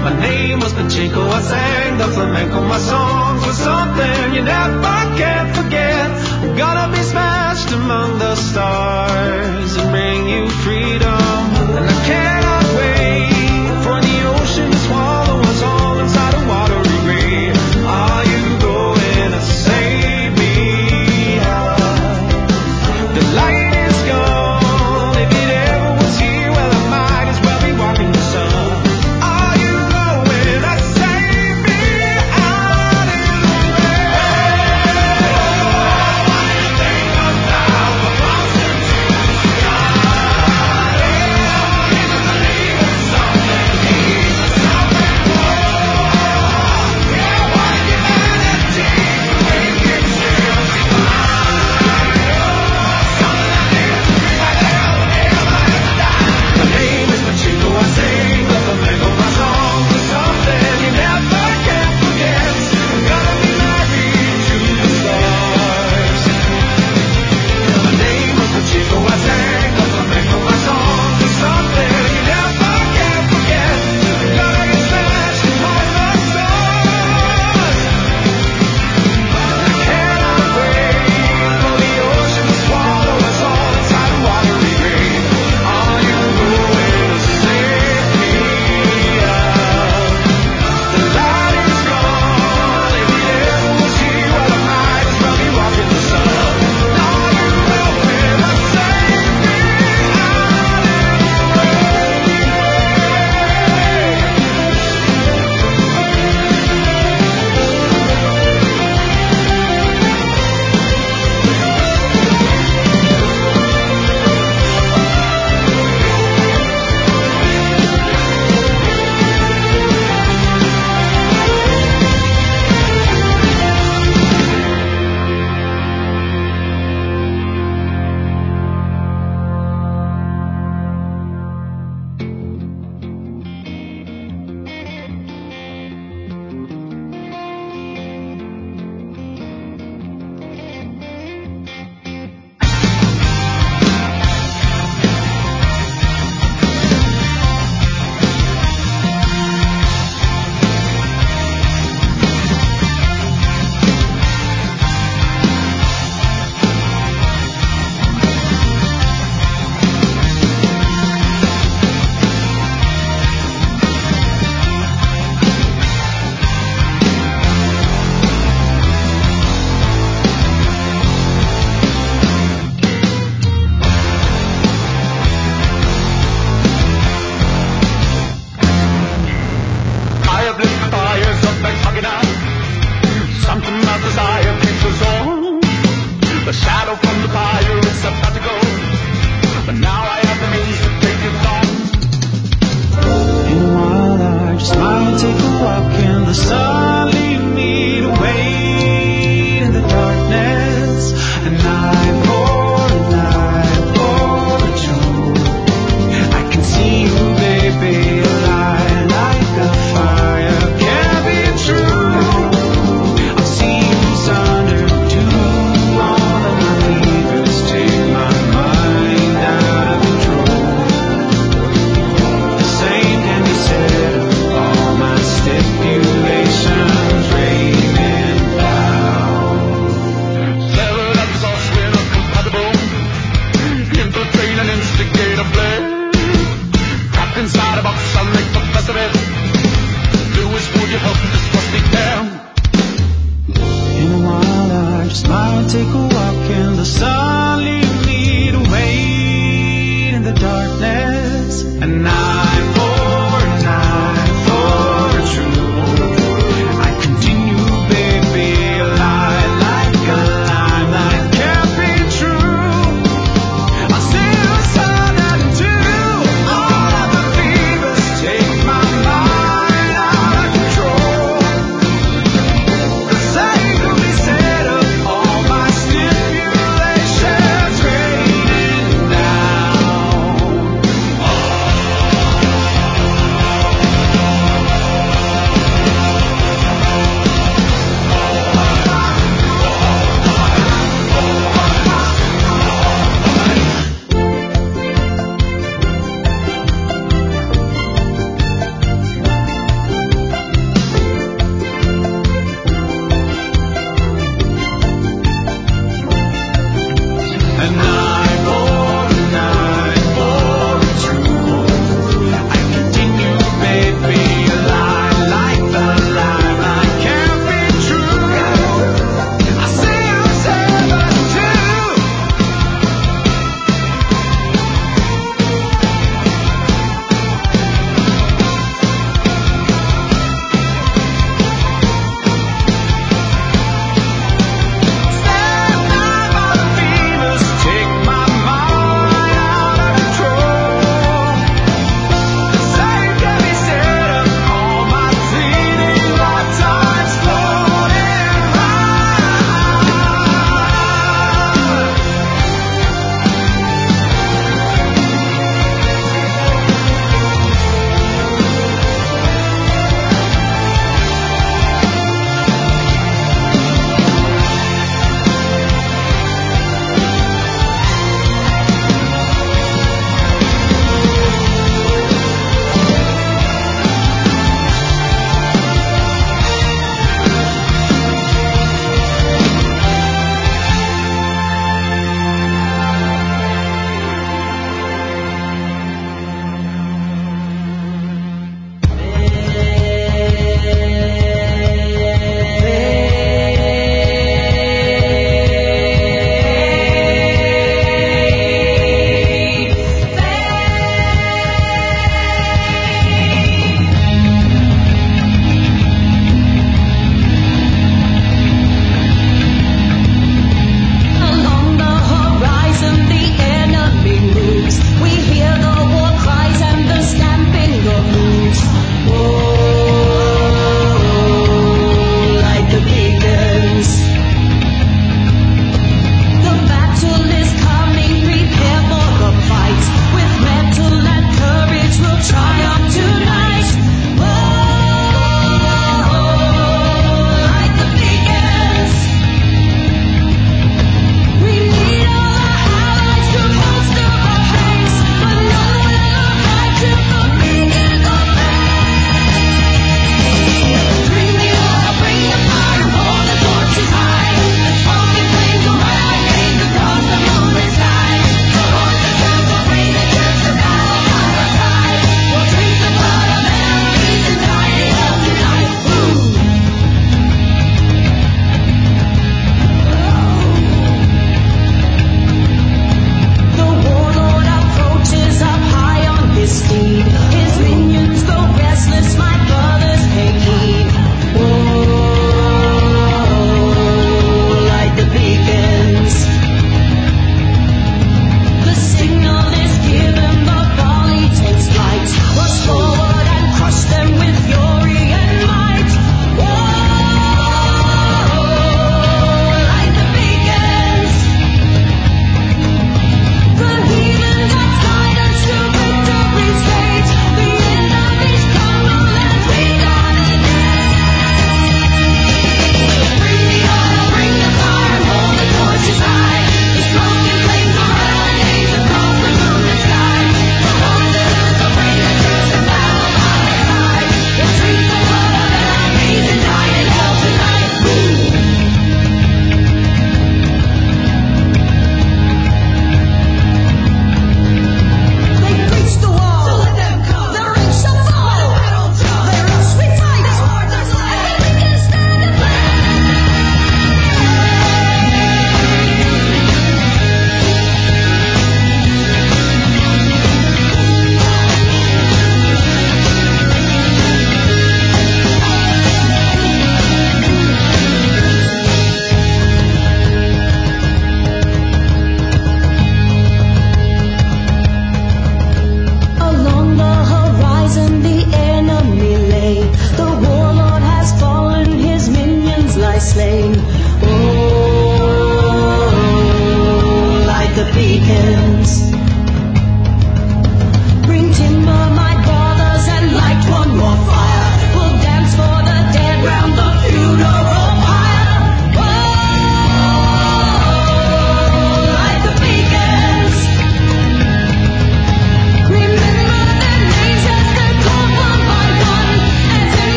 My name was Pacheco, I sang the flamenco. My songs were something you never can forget. I'm gonna be smashed among the stars and bring you freedom. And I cannot wait for the ocean to swallow us all inside a watery grave. Are you going to save me? The light is gone. If it ever was here, well, I might as well be walking the sun. Are you going to save me out in the My name is Pacheco, I sing the flamenco. My songs are something you never can forget. I'm gonna be married to the stars. My name is Pacheco, I sang the flamenco. My songs are something you never can forget. I'm gonna get smashed among the stars. I cannot wait for the ocean to swallow us all inside a watery grave. Are you going to save me out? The light is gone. If it ever was here, well, I might as well be walking the sun. Are you going to save me out in the I have lit fires up and hugging out. Something about desire keeps us on. The shadow from the fire is about to go, but now I have the means to take it on. In a while I just smile and take a walk in the sun. Leave me to wait in the darkness. And I pour the truth. I can see you, baby, alive like a fire. Can't be true. I've seen you under too. All of my fevers take my mind out of control. The same can be said of all my stipulations.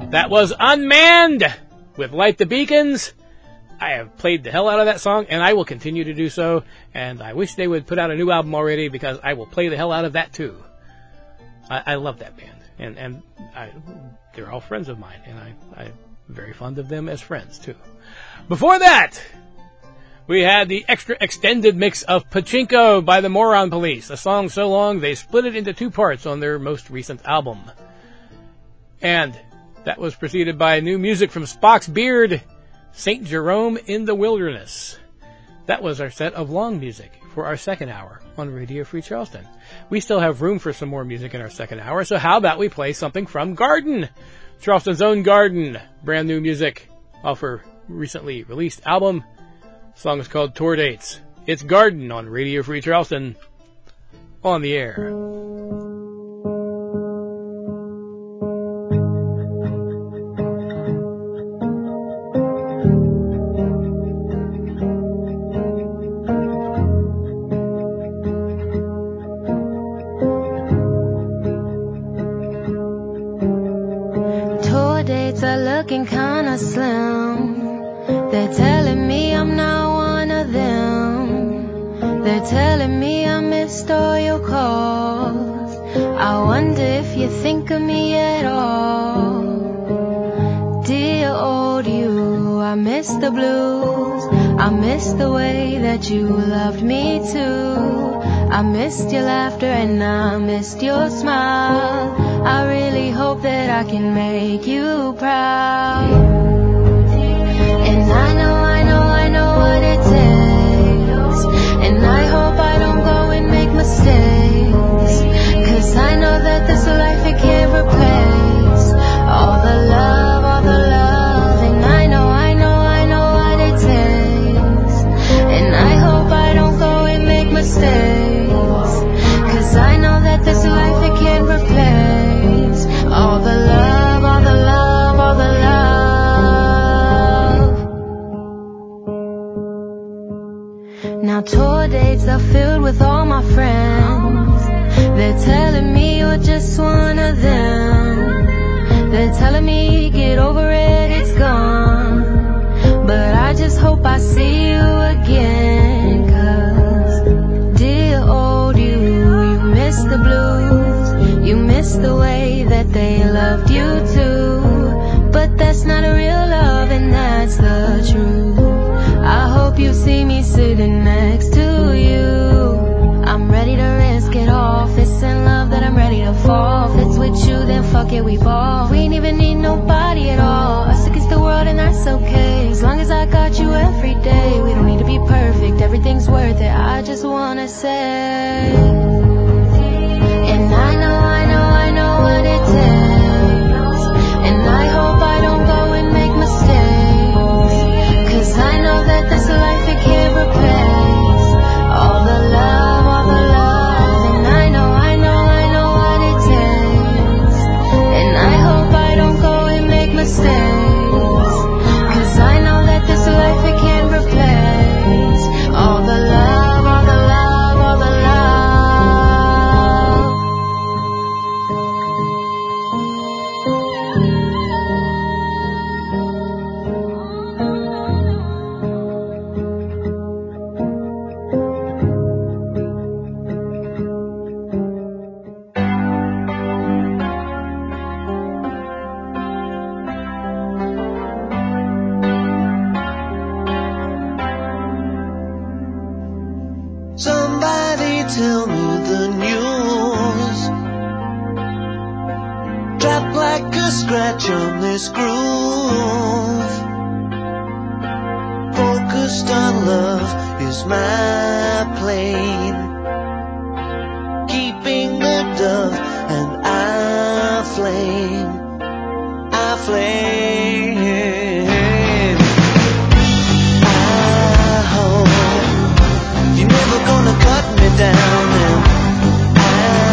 That was Unmanned with Light the Beacons. I have played the hell out of that song, and I will continue to do so. And I wish they would put out a new album already, because I will play the hell out of that too. I love that band, and they're all friends of mine, and I'm very fond of them as friends too. Before that, we had the extra extended mix of Pachinko by the Moron Police, a song so long they split it into 2 parts on their most recent album. And that was preceded by new music from Spock's Beard, St. Jerome in the Wilderness. That was our set of long music for our second hour on Radio Free Charleston. We still have room for some more music in our second hour, so how about we play something from Garden, Charleston's own Garden, brand new music off her recently released album. The song is called Tour Dates. It's Garden on Radio Free Charleston, on the air. Looking kinda slim. They're telling me I'm not one of them. They're telling me I missed all your calls. I wonder if you think of me at all. Dear old you, I miss the blues. I miss the way that you loved me too. I missed your laughter and I missed your smile. I really hope that I can make you proud. And I know what it takes. And I hope I don't go and make mistakes. 'Cause I know that this life it can't replace all the love, all the love. And I know what it takes. And I hope I don't go and make mistakes. 'Cause I know that this life it can't replace all the love, all the love, all the love. Now tour dates are filled with all my friends. They're telling me you're just one of them. They're telling me get over it, it's gone. But I just hope I see you again. 'Cause dear old you miss the blues. You miss the way that they loved you too. But that's not a real love, and that's the truth. I hope you see me sitting next to you. I'm ready to risk it all. If it's in love that I'm ready to fall. If it's with you, then fuck it, we ball. We ain't even need nobody at all. Us against the world, and that's okay. As long as I got you every day. We don't need to be perfect, everything's worth it. I just wanna say. And I know what it takes. And I hope I don't go and make mistakes. 'Cause I know that this life it can't replace all the love, all the love. And I know what it takes. And I hope I don't go and make mistakes. 'Cause I know that this life it can't replace all the love, all the love, all the love. Somebody tell me the news. Trapped like a scratch on this groove. Focused on love is my plane. Keeping the dove and I flame. I flame. I hope you're never gonna cut me down, and I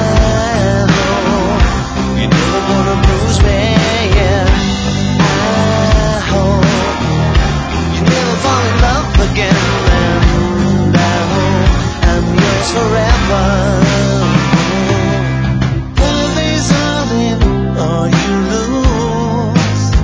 hope you're never gonna bruise me, yeah. I hope you never fall in love again, and I hope I'm yours forever. Love is all in, or you lose.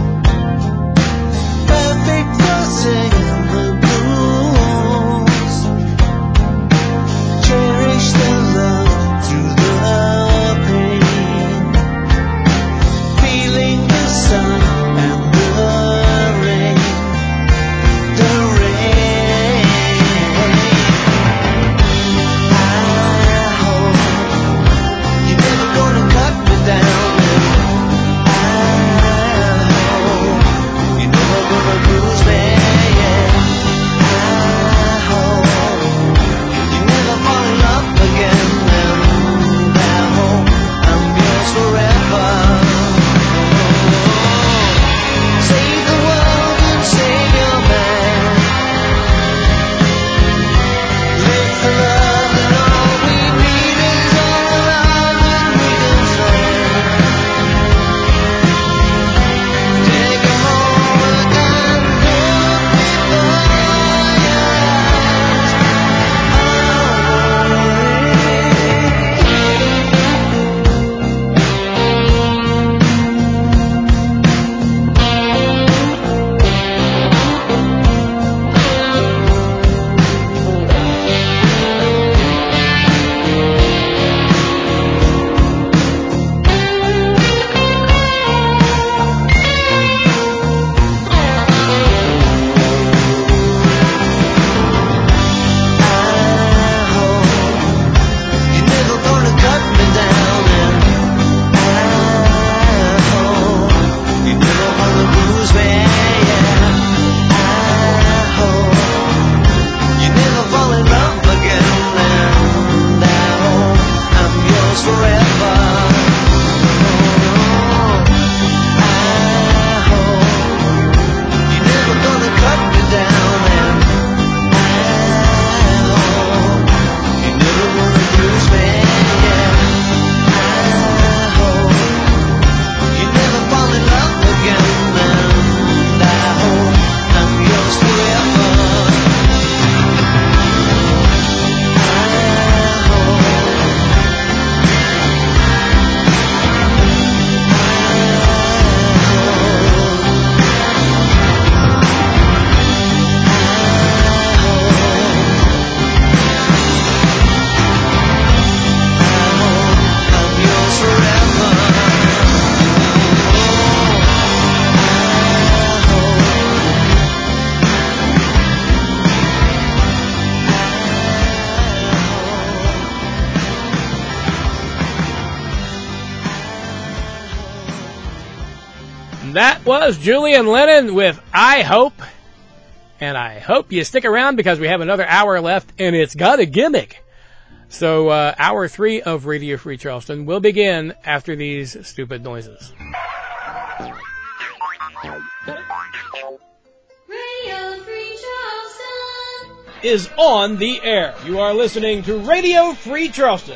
That was Julian Lennon with I Hope. And I hope you stick around because we have another hour left and it's got a gimmick. So hour 3 of Radio Free Charleston will begin after these stupid noises. Radio Free Charleston Is on the air. You are listening to Radio Free Charleston.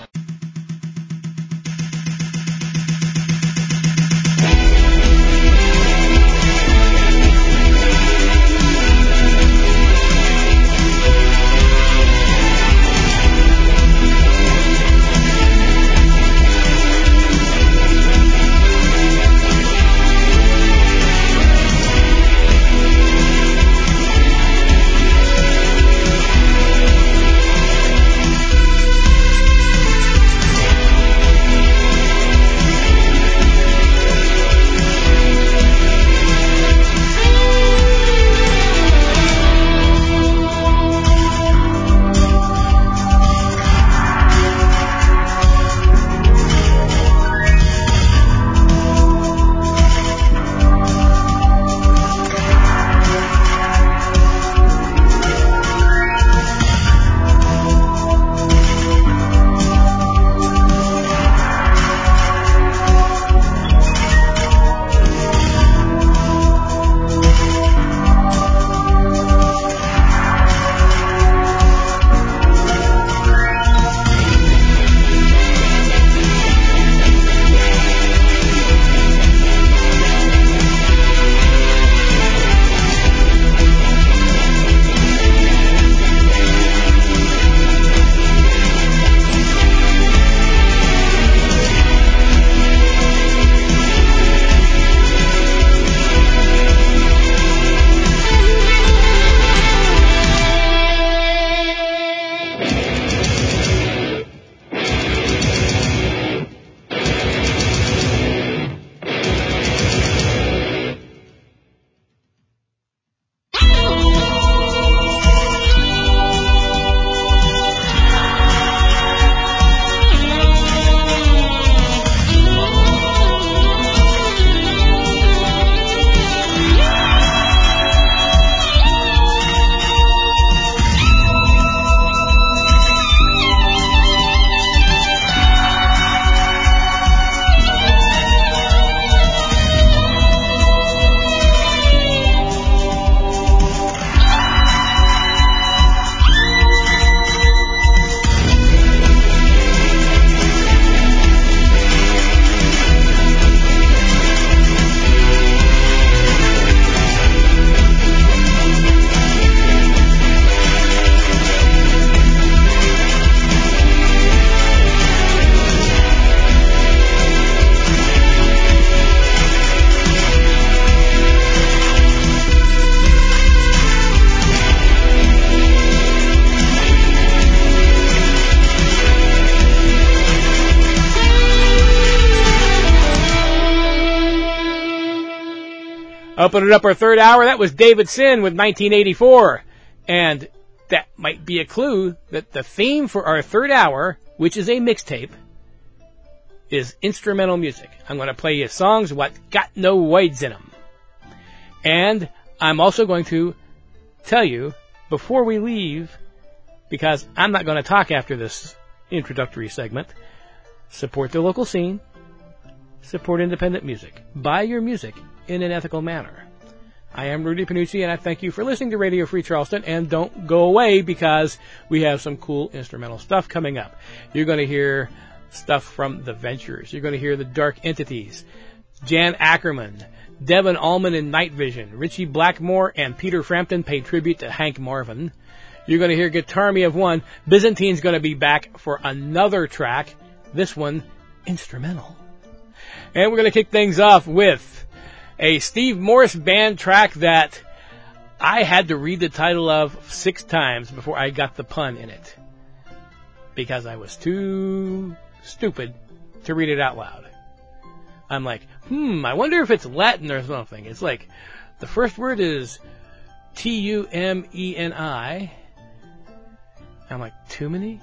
Opening up our third hour, that was David Sin with 1984. And that might be a clue that the theme for our third hour, which is a mixtape, is instrumental music. I'm going to play you songs what got no words in them. And I'm also going to tell you, before we leave, because I'm not going to talk after this introductory segment, support the local scene, support independent music, buy your music in an ethical manner. I am Rudy Panucci, and I thank you for listening to Radio Free Charleston, and don't go away because we have some cool instrumental stuff coming up. You're going to hear stuff from The Ventures. You're going to hear The Dark Entities, Jan Ackerman, Devin Allman in Night Vision, Richie Blackmore and Peter Frampton pay tribute to Hank Marvin. You're going to hear Guitar Me of One. Byzantine's going to be back for another track, this one instrumental. And we're going to kick things off with a Steve Morse band track that I had to read the title of 6 times before I got the pun in it, because I was too stupid to read it out loud. I'm like, I wonder if it's Latin or something. It's like, the first word is T-U-M-E-N-I. I'm like, Timony?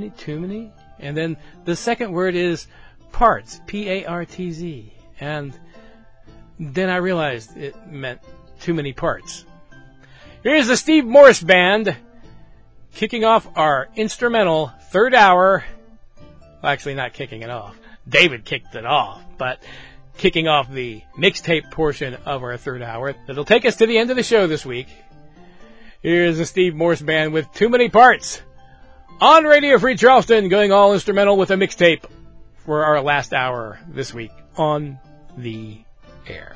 And then the second word is parts, P-A-R-T-Z. And Then I realized it meant too many parts. Here's the Steve Morse Band kicking off our instrumental third hour. Well, actually, not kicking it off. David kicked it off, but kicking off the mixtape portion of our third hour. That'll take us to the end of the show this week. Here's the Steve Morse Band with Too Many Parts on Radio Free Charleston, going all instrumental with a mixtape for our last hour this week on the air.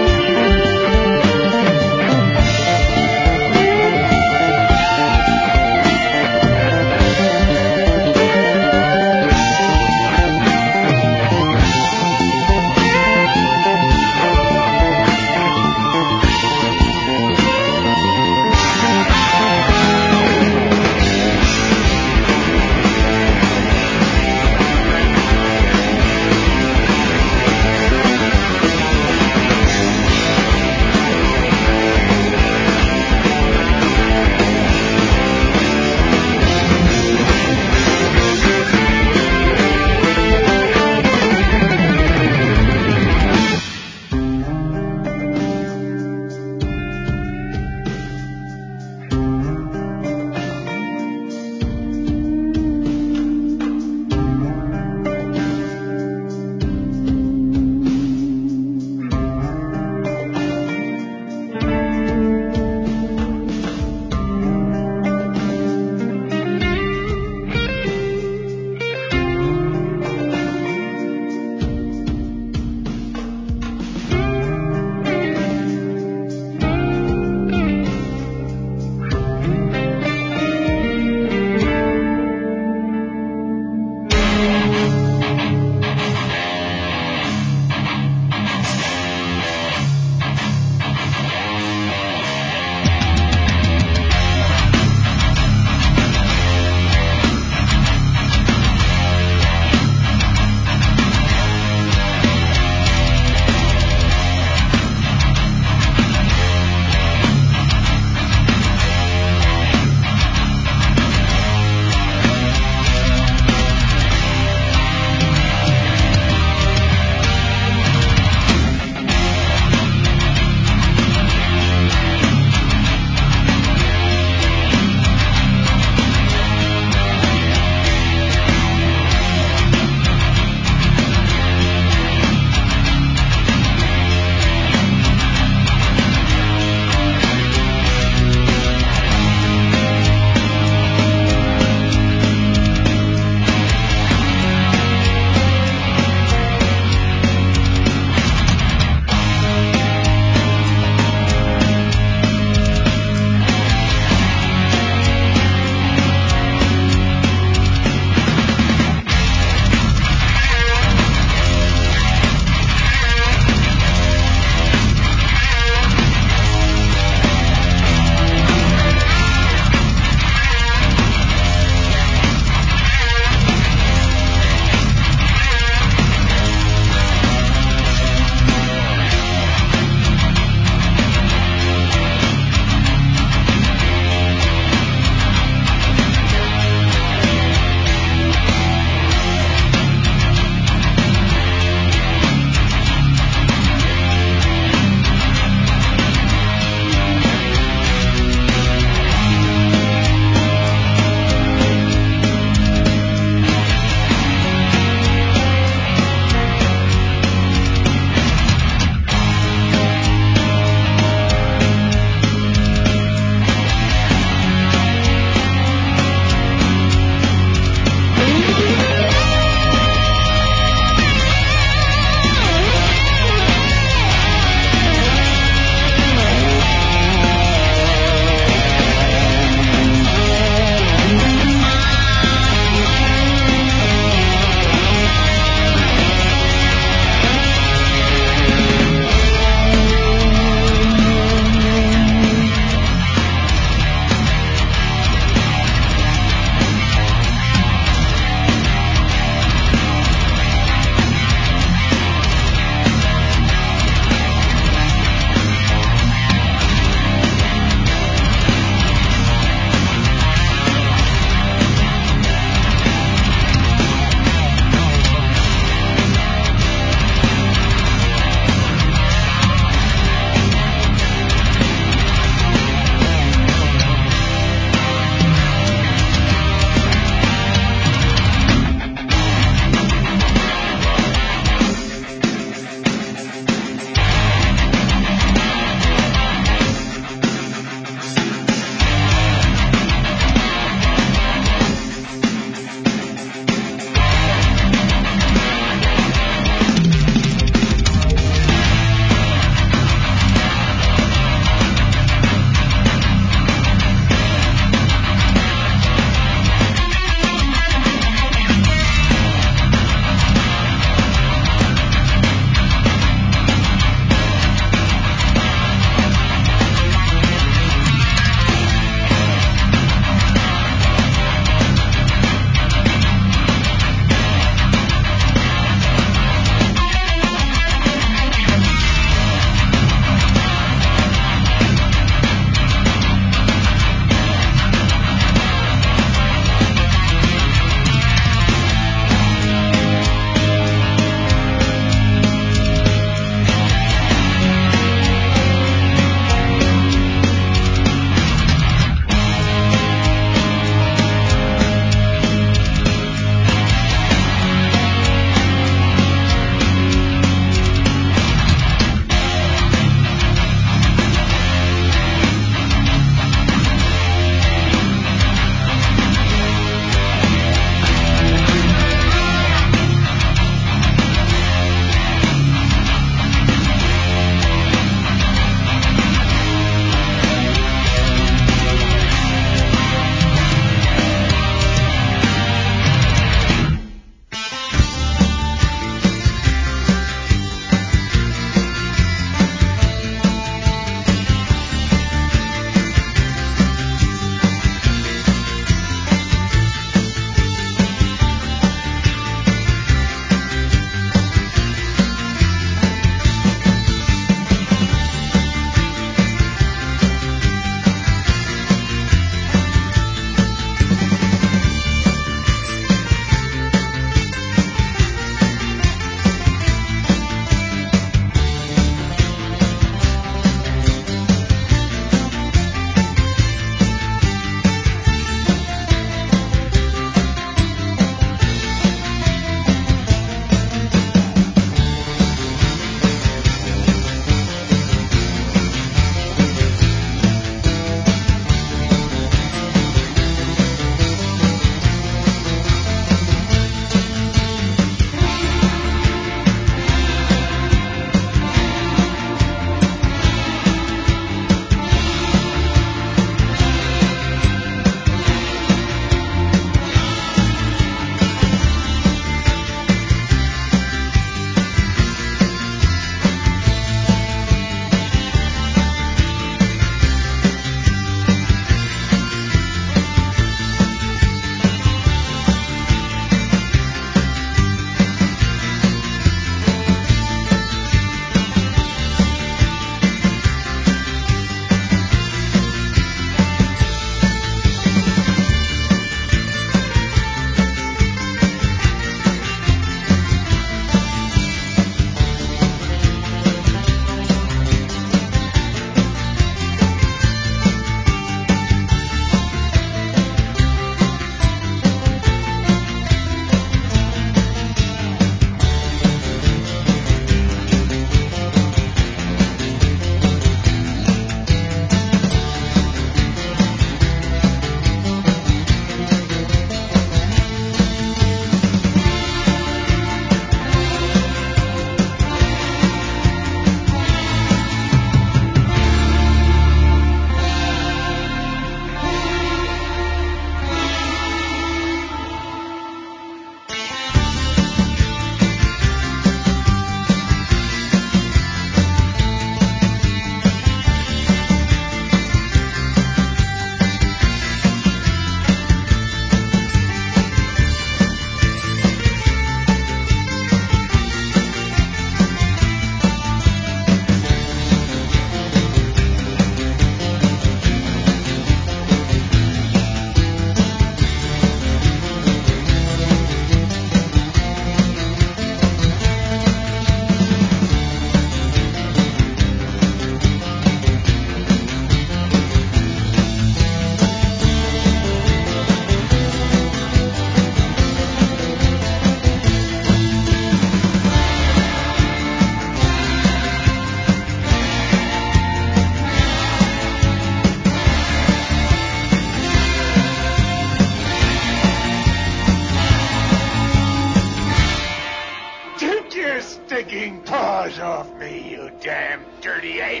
free, you damn dirty ape.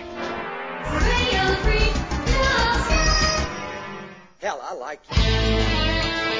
Hell, I like you.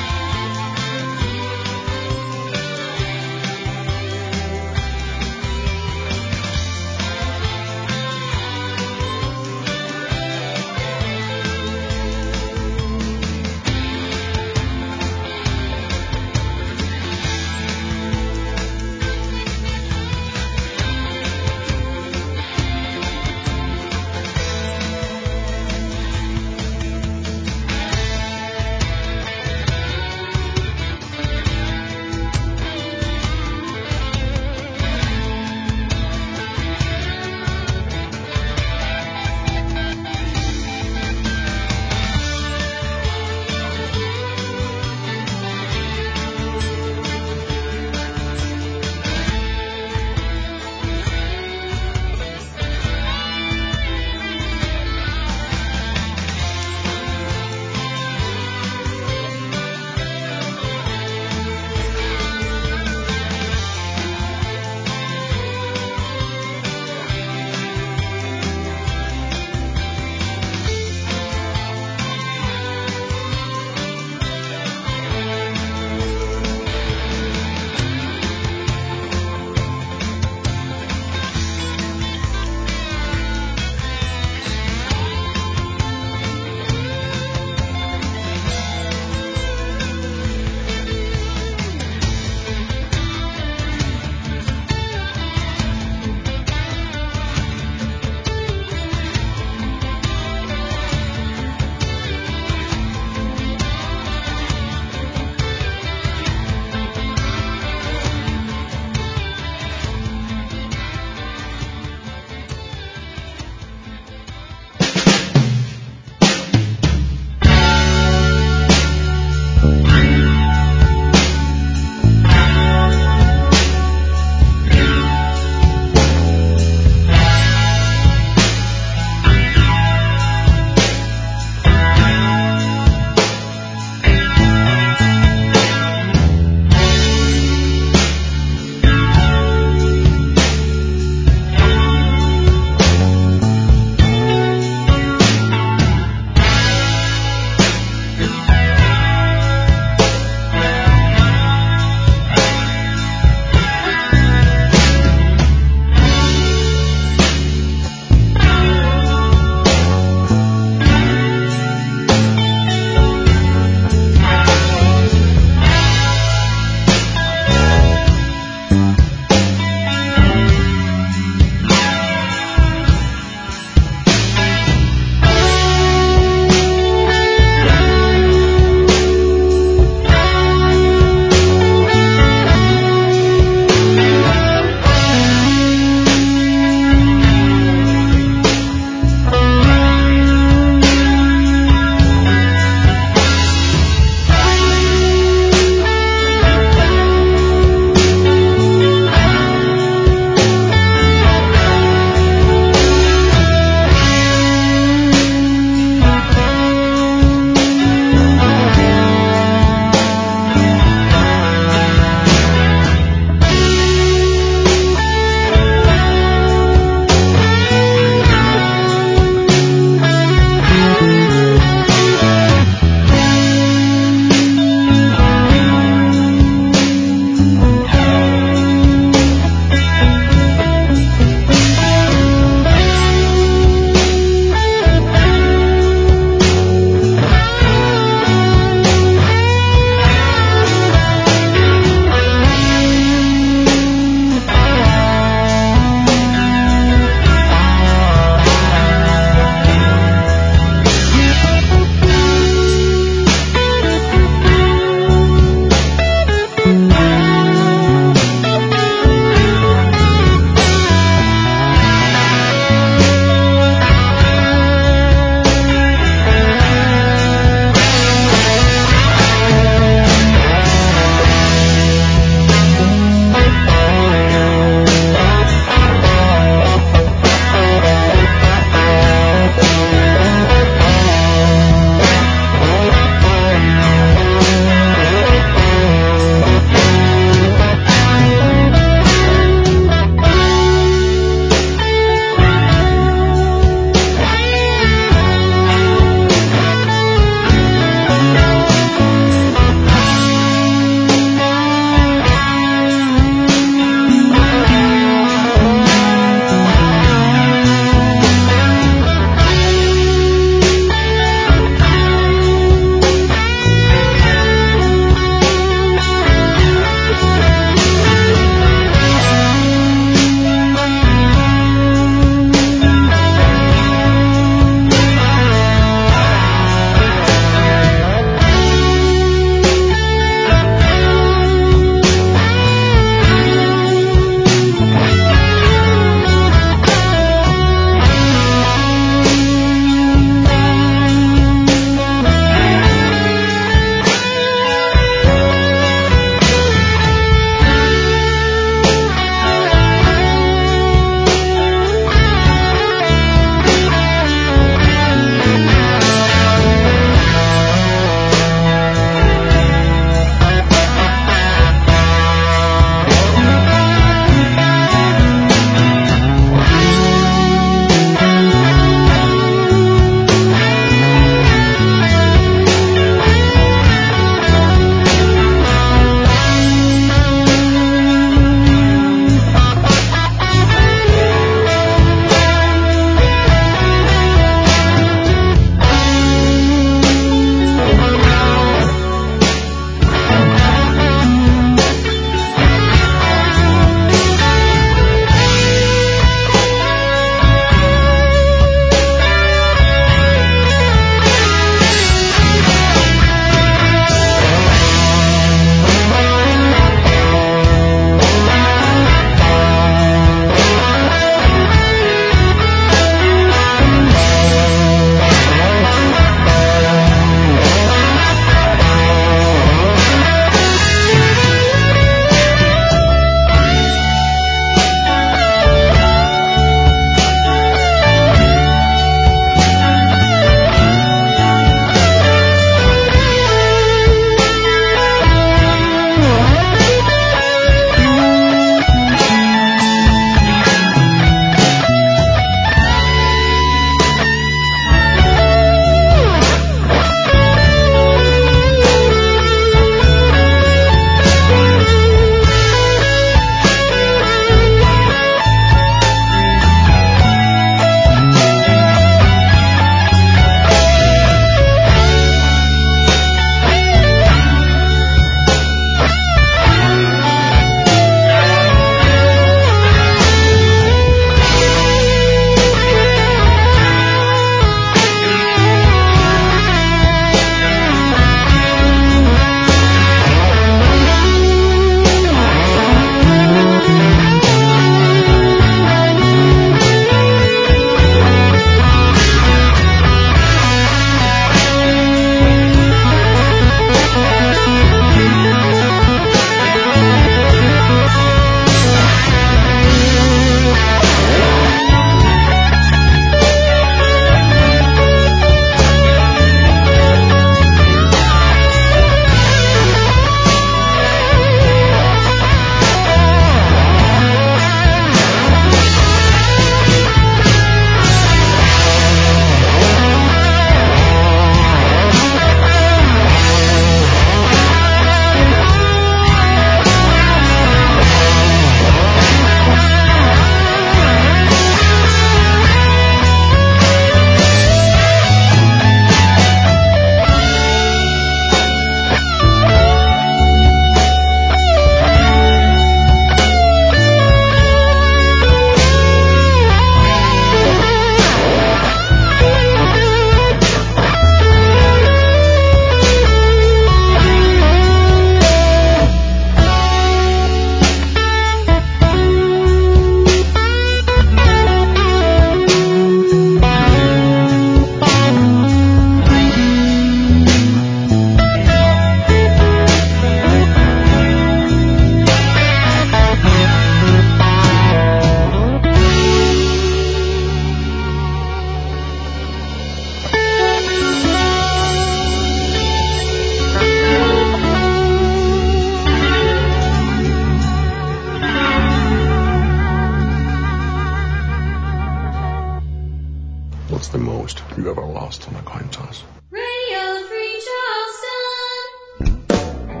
lost on a coin toss. Radio Free Charleston.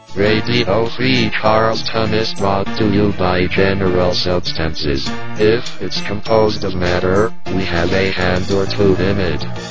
Radio Free Charleston is brought to you by General Substances. If it's composed of matter, we have a hand or two in it.